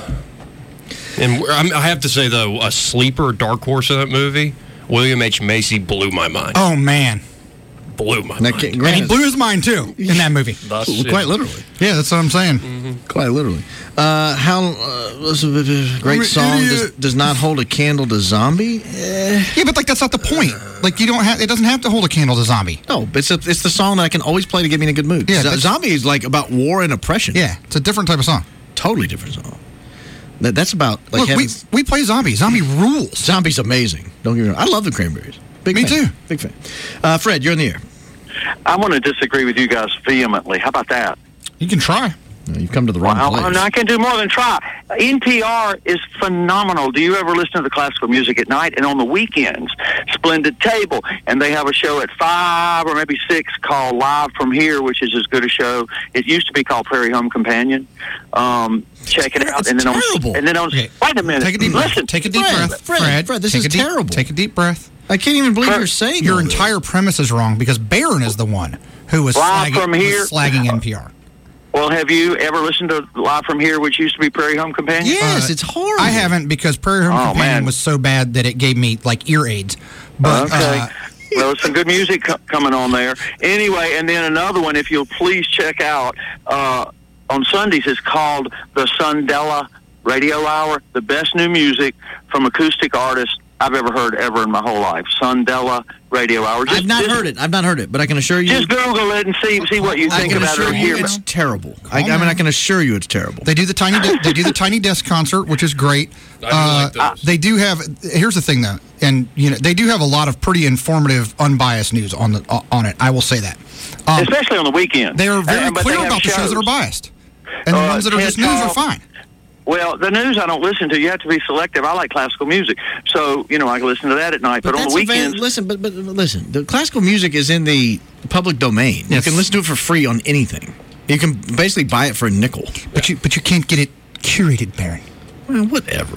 And I'm, I have to say, though, a sleeper dark horse in that movie, William H. Macy blew my mind. Oh, man. Blew my That mind. can't- And he blew his mind, too, in that movie. Thus, Quite yeah. literally. Yeah, that's what I'm saying. Mm-hmm. Quite literally. Uh, how uh, was a great I'm an song does, idiot. does not hold a candle to zombie. Eh. Yeah, but like that's not the point. Like you don't have. It doesn't have to hold a candle to zombie. No, but it's a, it's the song that I can always play to get me in a good mood. Yeah, Z- that's- zombie is like about war and oppression. Yeah, it's a different type of song. Totally different song. That, that's about like Look, we having, we play zombie. Zombie rules. zombie's amazing. Don't get me wrong. I love the Cranberries. Big Me fan. too. Big fan. Uh, Fred, you're in the air. I'm going to disagree with you guys vehemently. How about that? You can try. No, you've come to the wrong Well, place. no, I can do more than try. N P R is phenomenal. Do you ever listen to the classical music at night and on the weekends? Splendid Table. And they have a show at five or maybe six called Live From Here, which is as good a show. It used to be called Prairie Home Companion. Um, check it out. It's and then terrible. on, and then on, Okay. wait a minute. Take a deep Listen. breath. Take a deep Fred, breath. Fred, Fred, this take is a deep, terrible. Take a deep breath. I can't even believe Fred, you're saying Your all this. entire premise is wrong because Barron is the one who was Live slagging, from here. was slagging N P R. Well, have you ever listened to Live From Here, which used to be Prairie Home Companion? Yes, Uh, it's horrible. I haven't because Prairie Home Oh, Companion man. was so bad that it gave me like ear aids. But Okay. uh, Well, there's some good music co- coming on there. Anyway, and then another one, if you'll please check out, uh, on Sundays, is called the Sundella Radio Hour, the best new music from acoustic artists I've ever heard ever in my whole life. Sundella Radio Hour. Just, I've not just, heard it. I've not heard it, but I can assure you. Just Google it and see see what you I think can about it. assure Or you hear it's about it. terrible. I, I Calm mean, down. I can assure you it's terrible. they do the tiny de- they do the tiny desk concert, which is great. I do like Uh, those. they do have. Here's the thing, though, and you know they do have a lot of pretty informative, unbiased news on the uh, on it. I will say that. Um, Especially on the weekend. they are very Uh, but clear they have about the shows that are shows. biased, and the Uh, ones that are TED just news are Talk. fine. Well, the news I don't listen to. You have to be selective. I like classical music. So, you know, I can listen to that at night. But, But on that's the a van- weekends... listen, but, but listen, the classical music is in the public domain. Yes. You can listen to it for free on anything. You can basically buy it for a nickel. But you but you can't get it curated, Barron. Well, whatever.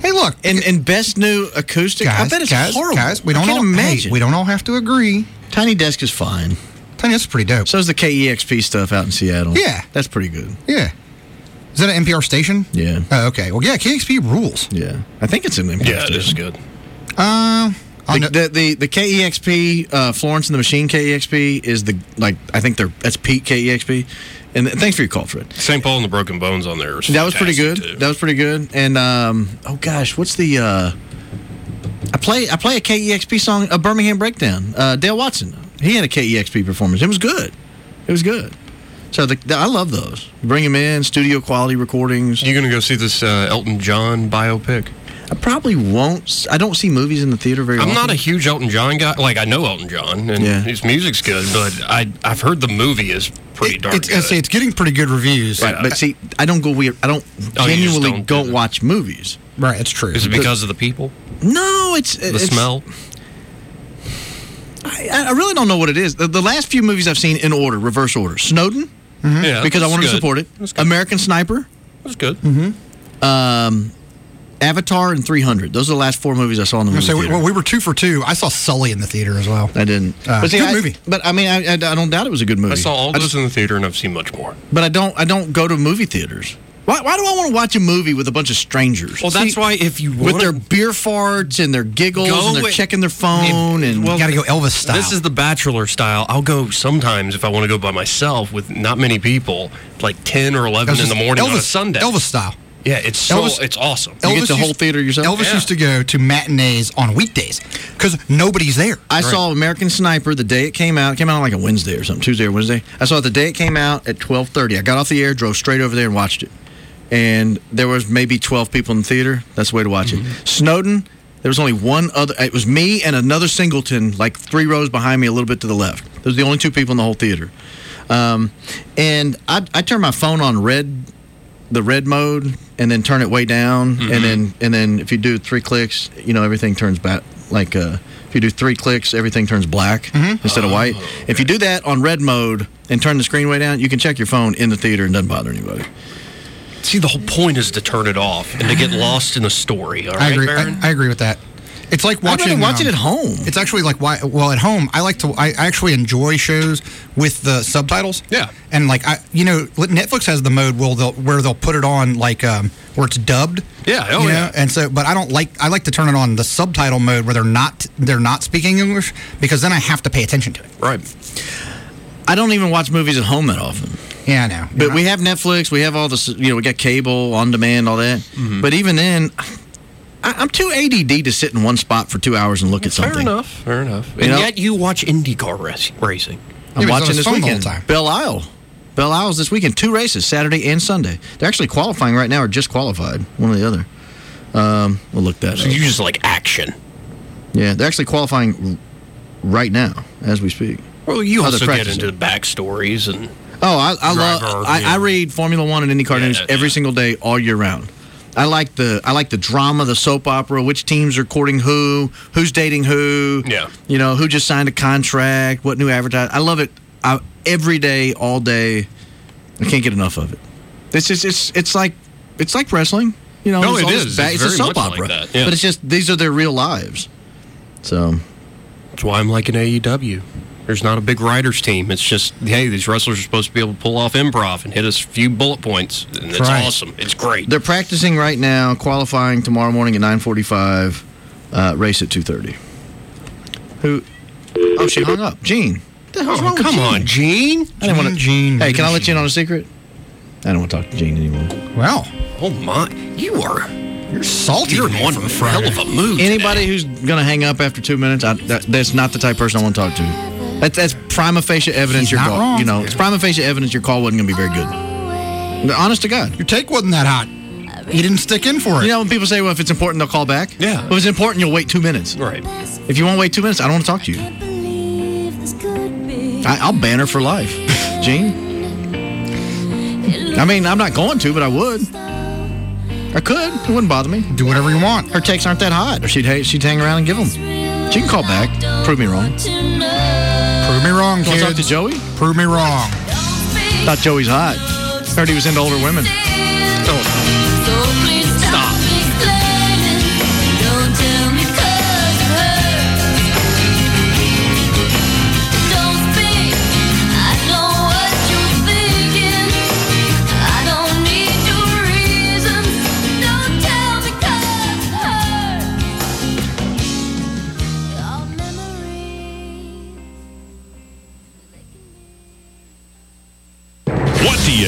Hey, look. And, and best new acoustic. Guys, I bet it's guys, horrible. guys, we don't I can't all imagine. Hey, we don't all have to agree. Tiny Desk is fine. Tiny Desk is pretty dope. So is the K E X P stuff out in Seattle. Yeah. That's pretty good. Yeah. Is that an N P R station? Yeah. Oh, okay. Well, yeah, K X P rules. Yeah. I think it's an N P R Yeah, station. it is good. Uh, The, the, the the K E X P uh, Florence and the Machine K E X P is the like I think they're that's peak K E X P, and th- thanks for your call, Fred. Saint Paul and the Broken Bones on there. Was That was pretty good. fantastic, too. That was pretty good. And um, oh gosh, what's the uh, I play I play a K E X P song, a Birmingham Breakdown. Uh, Dale Watson, he had a K E X P performance. It was good. It was good. So the, the, I love those. Bring them in, studio quality recordings. You gonna go see this uh, Elton John biopic? I probably won't. I don't see movies in the theater very I'm often. not a huge Elton John guy. Like, I know Elton John, and Yeah. his music's good, but I, I've heard the movie is pretty darn It's, good. I say it's getting pretty good reviews. Right, but see, I don't go weird. I don't Oh, you just genuinely don't don't, do watch movies. Right, it's true. Is it because of the people? No, it's The it's, smell? I, I really don't know what it is. The, the last few movies I've seen in order, reverse order. Snowden, Yeah, because I that's wanted good. to support it. American Sniper, That's good. Mm-hmm. um, Avatar, and three hundred. Those are the last four movies I saw in the movie So we, theater. well, we were two for two. I saw Sully in the theater as well. I didn't. Uh, but see, good I, movie. But I mean, I, I, I don't doubt it was a good movie. I saw all I those just- in the theater, and I've seen much more. but I don't. I don't go to movie theaters. Why, why do I want to watch a movie with a bunch of strangers? Well, that's why if you with wanna- their beer farts and their giggles Go and they're with- checking their phone and well, gotta go Elvis style. This is the Bachelor style. I'll go sometimes if I want to go by myself with not many people, like ten or eleven in the morning Elvis, on a Sunday. Elvis style. Yeah, it's so Elvis- it's awesome. You get the whole used- theater yourself? Elvis Yeah. used to go to matinees on weekdays because nobody's there. I saw American Sniper the day it came out. It came out on like a Wednesday or something, Tuesday or Wednesday. I saw it the day it came out at twelve thirty. I got off the air, drove straight over there and watched it. And there was maybe twelve people in the theater. That's the way to watch it. Snowden, there was only one other. It was me and another singleton, like three rows behind me, a little bit to the left. Those were the only two people in the whole theater. Um, and I, I turned my phone on red, the red mode, and then turn it way down. And then and then if you do three clicks, you know, everything turns back. Like uh, if you do three clicks, everything turns black instead of white. If you do that on red mode and turn the screen way down, you can check your phone in the theater and doesn't bother anybody. See, the whole point is to turn it off and to get lost in the story. All right, I agree. Baron? I, I agree with that. It's like I'd rather watching. watch it um, at home. It's actually like why. Well, at home, I like to. I actually enjoy shows with the subtitles. Yeah. And like I, you know, Netflix has the mode where they'll where they'll put it on like um where it's dubbed. Yeah. Oh you know? yeah. And so, but I don't like. I like to turn it on the subtitle mode where they're not they're not speaking English because then I have to pay attention to it. Right. I don't even watch movies at home that often. Yeah, I know. But we have Netflix. We have all this. You know, we got cable, on demand, all that. Mm-hmm. But even then, I, I'm too A D D to sit in one spot for two hours and look at something. Fair enough. Fair enough. You And know? yet you watch IndyCar race, racing. I'm Yeah, but he's on watching his this phone the whole weekend. time. Belle Isle. Belle Isle's this weekend. Two races, Saturday and Sunday. They're actually qualifying right now or just qualified, one or the other. Um, we'll look that So up. you just like action. Yeah, they're actually qualifying r- right now as we speak. Well, you Oh, they're also get practicing. into the backstories and Oh, I, I love. Driver, I, yeah. I read Formula One and IndyCar Yeah, news yeah. every single day, all year round. I like the I like the drama, the soap opera. Which teams are courting who? Who's dating who? Yeah. You know who just signed a contract? What new advertise? I love it I, every day, all day. I can't get enough of it. It's just it's it's like it's like wrestling. You know, No, there's it all this is. ba- It's It's, a very soap much like opera, that, yeah. but it's just these are their real lives. So that's why I'm like an A E W. There's not a big writers team. It's just, hey, these wrestlers are supposed to be able to pull off improv and hit us a few bullet points, and it's Right. awesome. It's great. they're practicing right now, qualifying tomorrow morning at nine forty-five. Uh, race at two thirty. Who? Oh, she hung up. Gene. What the hell's Oh, wrong with come Gene? on, Gene. I didn't want to. Gene, Hey, can I Gene. let you in on a secret? I don't want to talk to Gene anymore. Well, Oh my, you are you're salty. you're in one hell of a mood. Anybody who's gonna hang up after two minutes, I, that, that's not the type of person I want to talk to. That's, that's prima facie evidence. He's your not call, wrong. you know, it's prima facie evidence your call wasn't gonna be very good. Honest to God. Your take wasn't that hot. You didn't stick in for it. You know when people say, "Well, if it's important, they'll call back." Yeah. Well, if it's important, you'll wait two minutes. Right. If you won't wait two minutes, I don't want to talk to you. I, I'll ban her for life, Gene. I mean, I'm not going to, but I would. I could. It wouldn't bother me. Do whatever you want. Her takes aren't that hot, or she'd ha- she'd hang around and give them. She can call back. Prove me wrong. Prove me wrong, Want to kids. talk to Joey? Prove me wrong. Thought Joey's hot. Heard he was into older women. Oh, stop.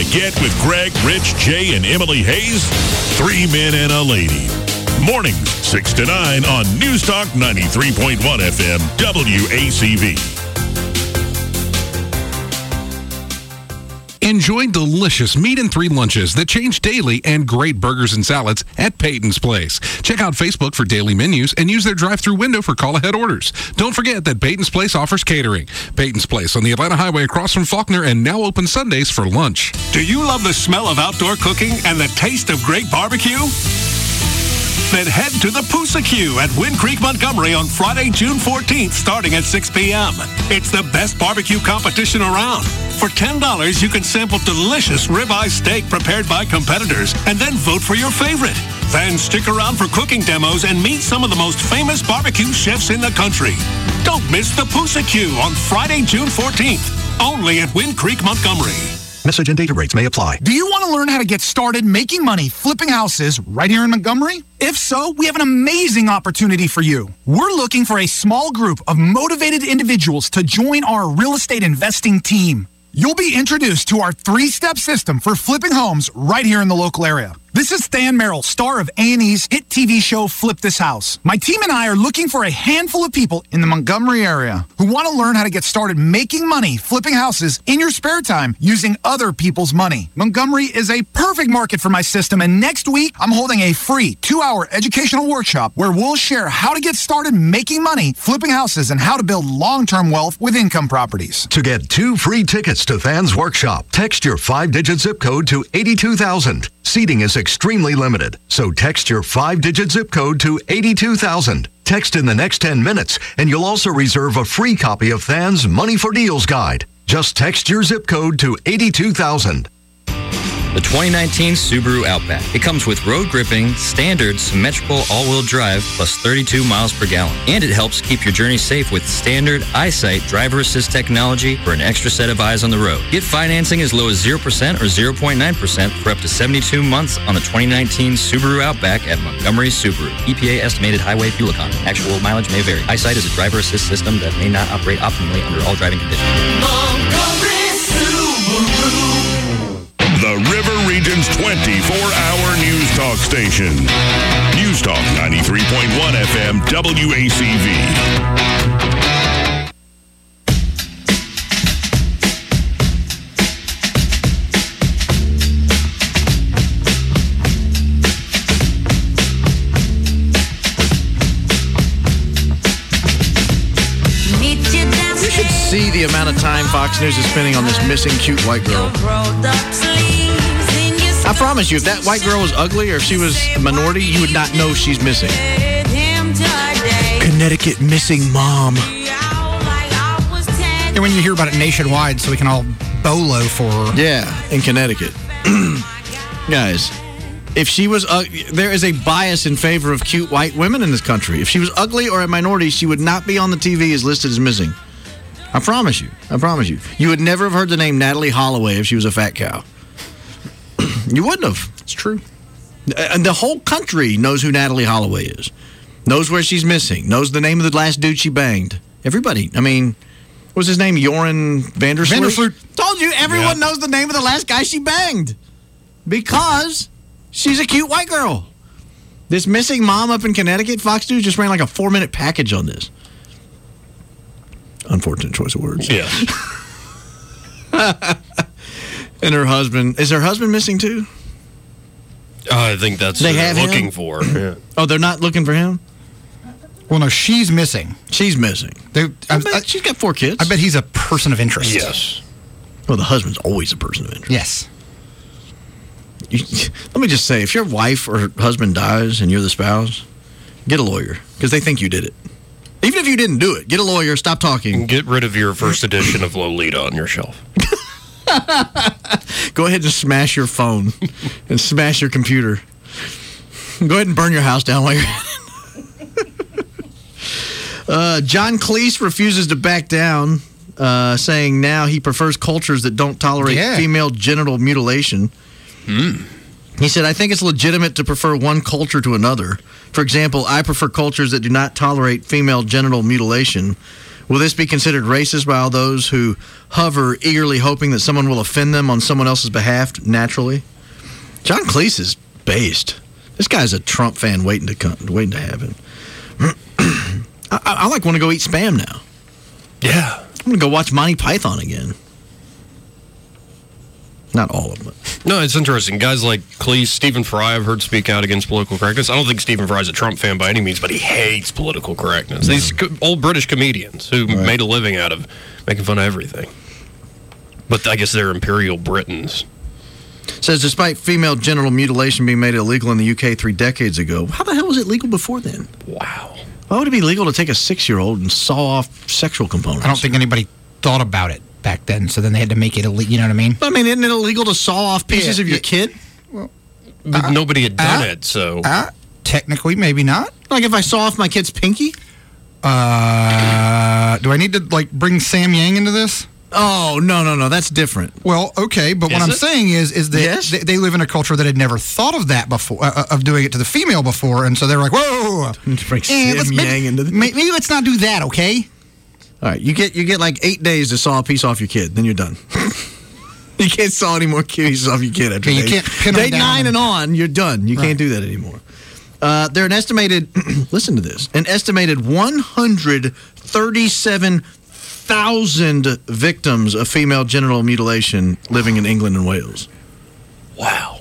get with Greg, Rich, Jay, and Emily Hayes? Three men and a lady. Mornings, six to nine on News Talk ninety-three point one F M, W A C V. Enjoy delicious meat and three lunches that change daily and great burgers and salads at Peyton's Place. Check out Facebook for daily menus and use their drive-thru window for call-ahead orders. Don't forget that Peyton's Place offers catering. Peyton's Place on the Atlanta Highway across from Faulkner and now open Sundays for lunch. Do you love the smell of outdoor cooking and the taste of great barbecue? Then head to the Poosacue at Wind Creek, Montgomery on Friday, June fourteenth, starting at six p.m. It's the best barbecue competition around. For ten dollars, you can sample delicious ribeye steak prepared by competitors and then vote for your favorite. Then stick around for cooking demos and meet some of the most famous barbecue chefs in the country. Don't miss the Poosacue on Friday, June fourteenth, only at Wind Creek, Montgomery. Message and data rates may apply. Do you want to learn how to get started making money flipping houses right here in Montgomery? If so, we have an amazing opportunity for you. We're looking for a small group of motivated individuals to join our real estate investing team. You'll be introduced to our three-step system for flipping homes right here in the local area. This is Stan Merrill, star of A and E's hit T V show Flip This House. My team and I are looking for a handful of people in the Montgomery area who want to learn how to get started making money flipping houses in your spare time using other people's money. Montgomery is a perfect market for my system, and next week I'm holding a free two-hour educational workshop where we'll share how to get started making money flipping houses and how to build long-term wealth with income properties. To get two free tickets to Than's workshop, text your five-digit zip code to eighty-two thousand. Seating is extremely limited, so text your five-digit zip code to eighty-two thousand. Text in the next ten minutes, and you'll also reserve a free copy of Than's Money for Deals Guide. Just text your zip code to eighty-two thousand. The twenty nineteen Subaru Outback. It comes with road gripping, standard, symmetrical all-wheel drive, plus thirty-two miles per gallon. And it helps keep your journey safe with standard EyeSight driver assist technology for an extra set of eyes on the road. Get financing as low as zero percent or zero point nine percent for up to seventy-two months on the twenty nineteen Subaru Outback at Montgomery Subaru. E P A estimated highway fuel economy. Actual mileage may vary. EyeSight is a driver assist system that may not operate optimally under all driving conditions. Montgomery Subaru. The River Region's twenty-four hour news talk station. News Talk ninety-three point one F M, W A C V. See the amount of time Fox News is spending on this missing cute white girl. I promise you, if that white girl was ugly or if she was a minority, you would not know she's missing. Connecticut missing mom. And when you hear about it nationwide, so we can all bolo for her. Yeah, in Connecticut. Guys, if she was ugly, there is a bias in favor of cute white women in this country. If she was ugly or a minority, she would not be on the T V as listed as missing. I promise you. I promise you. You would never have heard the name Natalie Holloway if she was a fat cow. You wouldn't have. It's true. And the whole country knows who Natalie Holloway is. Knows where she's missing. Knows the name of the last dude she banged. Everybody. I mean, what was his name? Joran Vandersloot? Vandersloot. Told you, everyone yeah. knows the name of the last guy she banged. Because she's a cute white girl. This missing mom up in Connecticut, Fox News just ran like a four-minute package on this. Unfortunate choice of words. Yes. And her husband. Is her husband missing too? I think that's they what have they're looking him? for. Yeah. Oh, they're not looking for him? Well, no, she's missing. She's missing. They, I, bet I, she's got four kids. I bet he's a person of interest. Yes. Well, the husband's always a person of interest. Yes. You, let me just say, if your wife or husband dies and you're the spouse, get a lawyer because they think you did it. Even if you didn't do it, get a lawyer, stop talking. Get rid of your first edition of Lolita on your shelf. Go ahead and smash your phone and smash your computer. Go ahead and burn your house down while you're at it. uh, John Cleese refuses to back down, uh, saying now he prefers cultures that don't tolerate yeah. female genital mutilation. Hmm. He said, I think it's legitimate to prefer one culture to another. For example, I prefer cultures that do not tolerate female genital mutilation, Will this be considered racist by all those who hover eagerly hoping that someone will offend them on someone else's behalf naturally? John Cleese is based. This guy's a Trump fan waiting to come, waiting to have him. I, I like want to go eat Spam now. Yeah. I'm going to go watch Monty Python again. Not all of them. No, it's interesting. Guys like Cleese, Stephen Fry, I've heard speak out against political correctness. I don't think Stephen Fry's a Trump fan by any means, but he hates political correctness. These co- old British comedians who right. made a living out of making fun of everything. But I guess they're Imperial Britons. Says, despite female genital mutilation being made illegal in the U K three decades ago, how the hell was it legal before then? Wow. Why would it be legal to take a six-year-old and saw off sexual components? I don't think anybody thought about it back then, so then they had to make it illegal. You know what I mean? I mean, isn't it illegal to saw off pieces yeah, of your yeah. kid? Well, but uh, nobody had done uh, it, so... Uh, technically, maybe not. Like if I saw off my kid's pinky? Uh, do I need to, like, bring Sam Yang into this? Oh, no, no, no. That's different. Well, okay, but Is what I'm it? saying is is that Yes? they, they live in a culture that had never thought of that before, uh, of doing it to the female before, and so they're like, whoa, bring eh, Sam let's, Yang maybe, into the... maybe let's not do that, okay? All right, you get you get like eight days to saw a piece off your kid, then you're done. You can't saw any more pieces off your kid after Yeah, you day, can't pin 'em day down. nine and on, you're done. You Right. can't do that anymore. Uh, they're an estimated, listen to this, an estimated one hundred thirty-seven thousand victims of female genital mutilation living in England and Wales. Wow.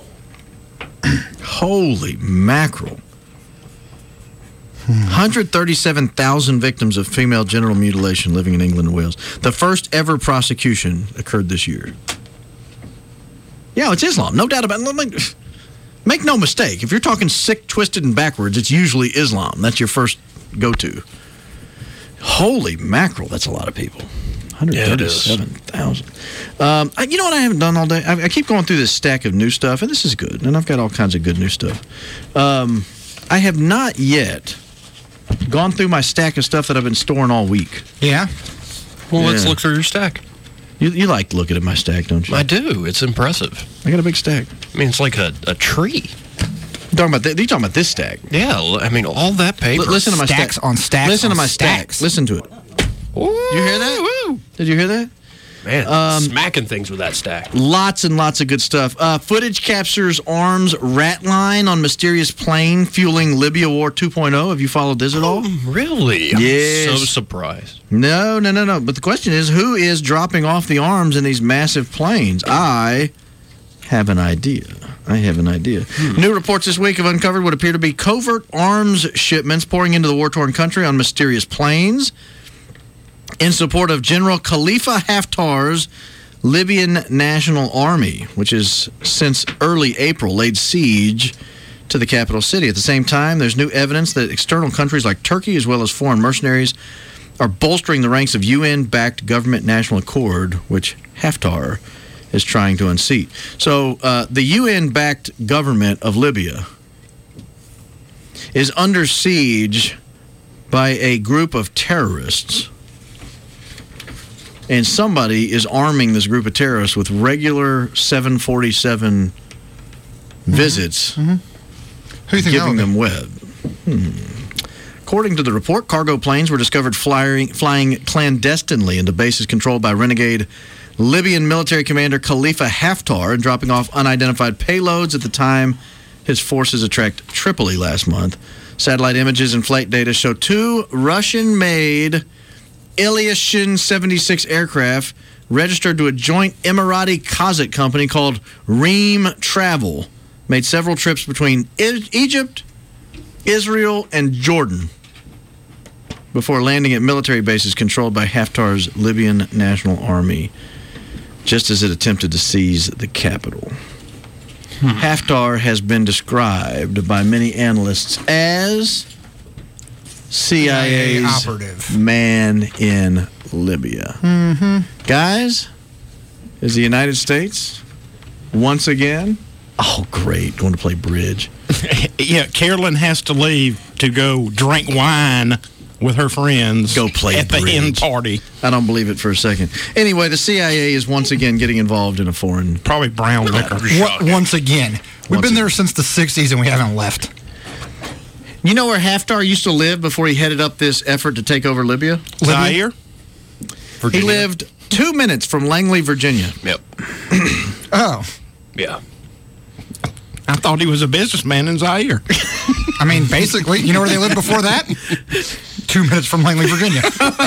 Holy mackerel. one hundred thirty-seven thousand victims of female genital mutilation living in England and Wales. The first ever prosecution occurred this year. Yeah, it's Islam. No doubt about it. Make no mistake. If you're talking sick, twisted, and backwards, it's usually Islam. That's your first go-to. Holy mackerel. That's a lot of people. one hundred thirty-seven thousand. Um, I- you know what I haven't done all day? I, I keep going through this stack of new stuff, and this is good. And I've got all kinds of good new stuff. Um, I have not yet gone through my stack of stuff that I've been storing all week. Yeah? Well, let's Yeah. look through your stack. You, you like looking at my stack, don't you? I do. It's impressive. I got a big stack. I mean, it's like a, a tree. You talking about th- you talking about this stack? Yeah, l- I mean, all that paper. L- listen to my Stacks stack. on stacks Listen on to my stacks. stack. Listen to it. Ooh, You hear that? woo. Did you hear that? Man, Um, smacking things with that stack. Lots and lots of good stuff. Uh, footage captures arms rat line on mysterious plane fueling Libya War two point oh. Have you followed this at all? Really? Yes. I'm so surprised. No, no, no, no. But the question is, who is dropping off the arms in these massive planes? I have an idea. I have an idea. Hmm. New reports this week have uncovered what appear to be covert arms shipments pouring into the war-torn country on mysterious planes in support of General Khalifa Haftar's Libyan National Army, which has since early April laid siege to the capital city. At the same time, there's new evidence that external countries like Turkey, as well as foreign mercenaries, are bolstering the ranks of U N-backed Government National Accord, which Haftar is trying to unseat. So uh, the U N-backed government of Libya is under siege by a group of terrorists, and somebody is arming this group of terrorists with regular seven forty-seven mm-hmm. visits, mm-hmm. Who you think giving that them web. Hmm. According to the report, cargo planes were discovered flying, flying clandestinely into bases controlled by renegade Libyan military commander Khalifa Haftar and dropping off unidentified payloads at the time his forces attacked Tripoli last month. Satellite images and flight data show two Russian-made Ilyushin seventy-six aircraft registered to a joint Emirati-Kazakh company called Reem Travel. Made several trips between I- Egypt, Israel, and Jordan before landing at military bases controlled by Haftar's Libyan National Army, just as it attempted to seize the capital. Hmm. Haftar has been described by many analysts as C I A's operative man in Libya. Mm-hmm. Guys, is the United States once again? Oh, great. Going to play bridge. Yeah, Carolyn has to leave to go drink wine with her friends. Go play at bridge. the end party. I don't believe it for a second. Anyway, the C I A is once again getting involved in a foreign... Probably brown liquor. What, once again. We've Once been there since the sixties and we haven't left. You know where Haftar used to live before he headed up this effort to take over Libya? Zaire? He lived two minutes from Langley, Virginia. Yep. Oh. Yeah. I thought he was a businessman in Zaire. I mean, basically, you know where they lived before that? Two minutes from Langley, Virginia.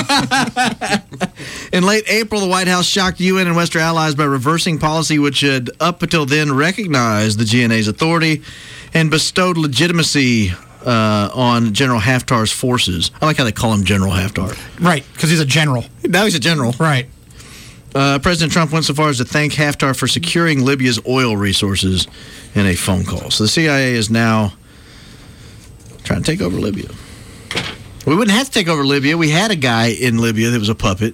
In late April, the White House shocked U N and Western allies by reversing policy which had up until then recognized the G N A's authority and bestowed legitimacy uh, on General Haftar's forces. I like how they call him General Haftar. Right, because he's a general. Now he's a general. Right. Uh, President Trump went so far as to thank Haftar for securing Libya's oil resources in a phone call. So the C I A is now trying to take over Libya. We wouldn't have to take over Libya. We had a guy in Libya that was a puppet.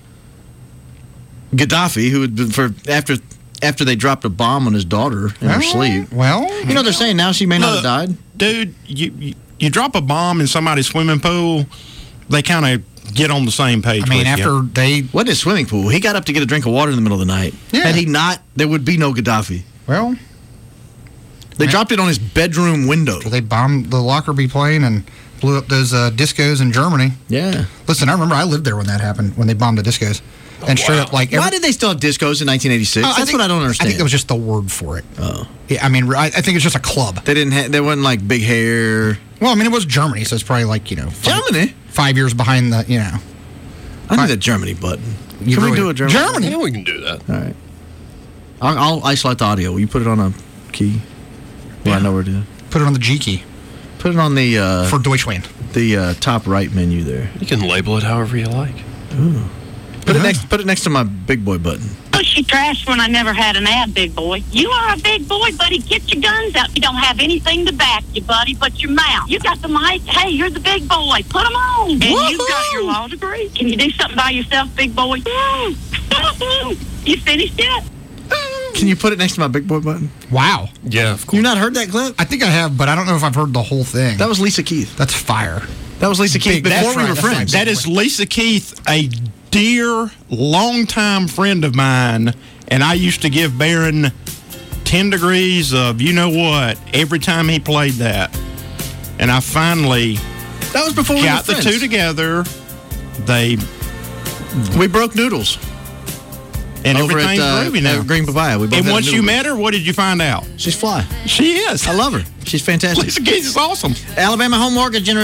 Gaddafi, who had been for after after they dropped a bomb on his daughter in her sleep. Well, you know they're saying now she may not have Look, died. Dude, you, you you drop a bomb in somebody's swimming pool, they kind of get on the same page. I mean, with after you. they What is swimming pool? He got up to get a drink of water in the middle of the night. Yeah. Had he not, there would be no Gaddafi. Well, they dropped it on his bedroom window. They bombed the Lockerbie plane and blew up those uh, discos in Germany. Yeah. Listen, I remember I lived there when that happened, when they bombed the discos. And straight up, like... Every, Why did they still have discos in nineteen eighty-six? Oh, I That's think- what I don't understand. I think that was just the word for it. Oh. Yeah, I mean, I, I think it's just a club. They didn't have, they wasn't like big hair. Well, I mean, it was Germany, so it's probably like, you know... Five, Germany? Five years behind the, you know... I need that Germany button. You Can really- we do a Germany? Germany? Yeah, we can do that. All right. I'll, I'll isolate the audio. Will you put it on a key? Yeah, I know where to do. Put it on the G key. Put it on the... Uh, For Deutschland. The uh, top right menu there. You can label it however you like. Ooh. Put it next. Put it next to my big boy button. Oh, she trashed when I never had an ad, big boy. You are a big boy, buddy. Get your guns out. You don't have anything to back you, buddy, but your mouth. You got the mic. Hey, you're the big boy. Put them on. And Woo-hoo! you got your law degree. Can you do something by yourself, big boy? You finished yet? Can you put it next to my big boy button? Wow. Yeah, of course. You not heard that clip? I think I have, but I don't know if I've heard the whole thing. That was Lisa Keith. That's fire. That was Lisa Keith Big- before that's we right, were that's friends. right. That is Lisa Keith, a dear, longtime friend of mine, and I used to give Barron ten degrees of you know what every time he played that. And I finally that was before we got were the friends. two together. They we broke noodles. And Over everything's at, uh, groovy now. at Green Papaya. We both and had once you noodles. met her, what did you find out? She's fly. She is. I love her. She's fantastic. Lisa Keith is awesome. Alabama Home Mortgage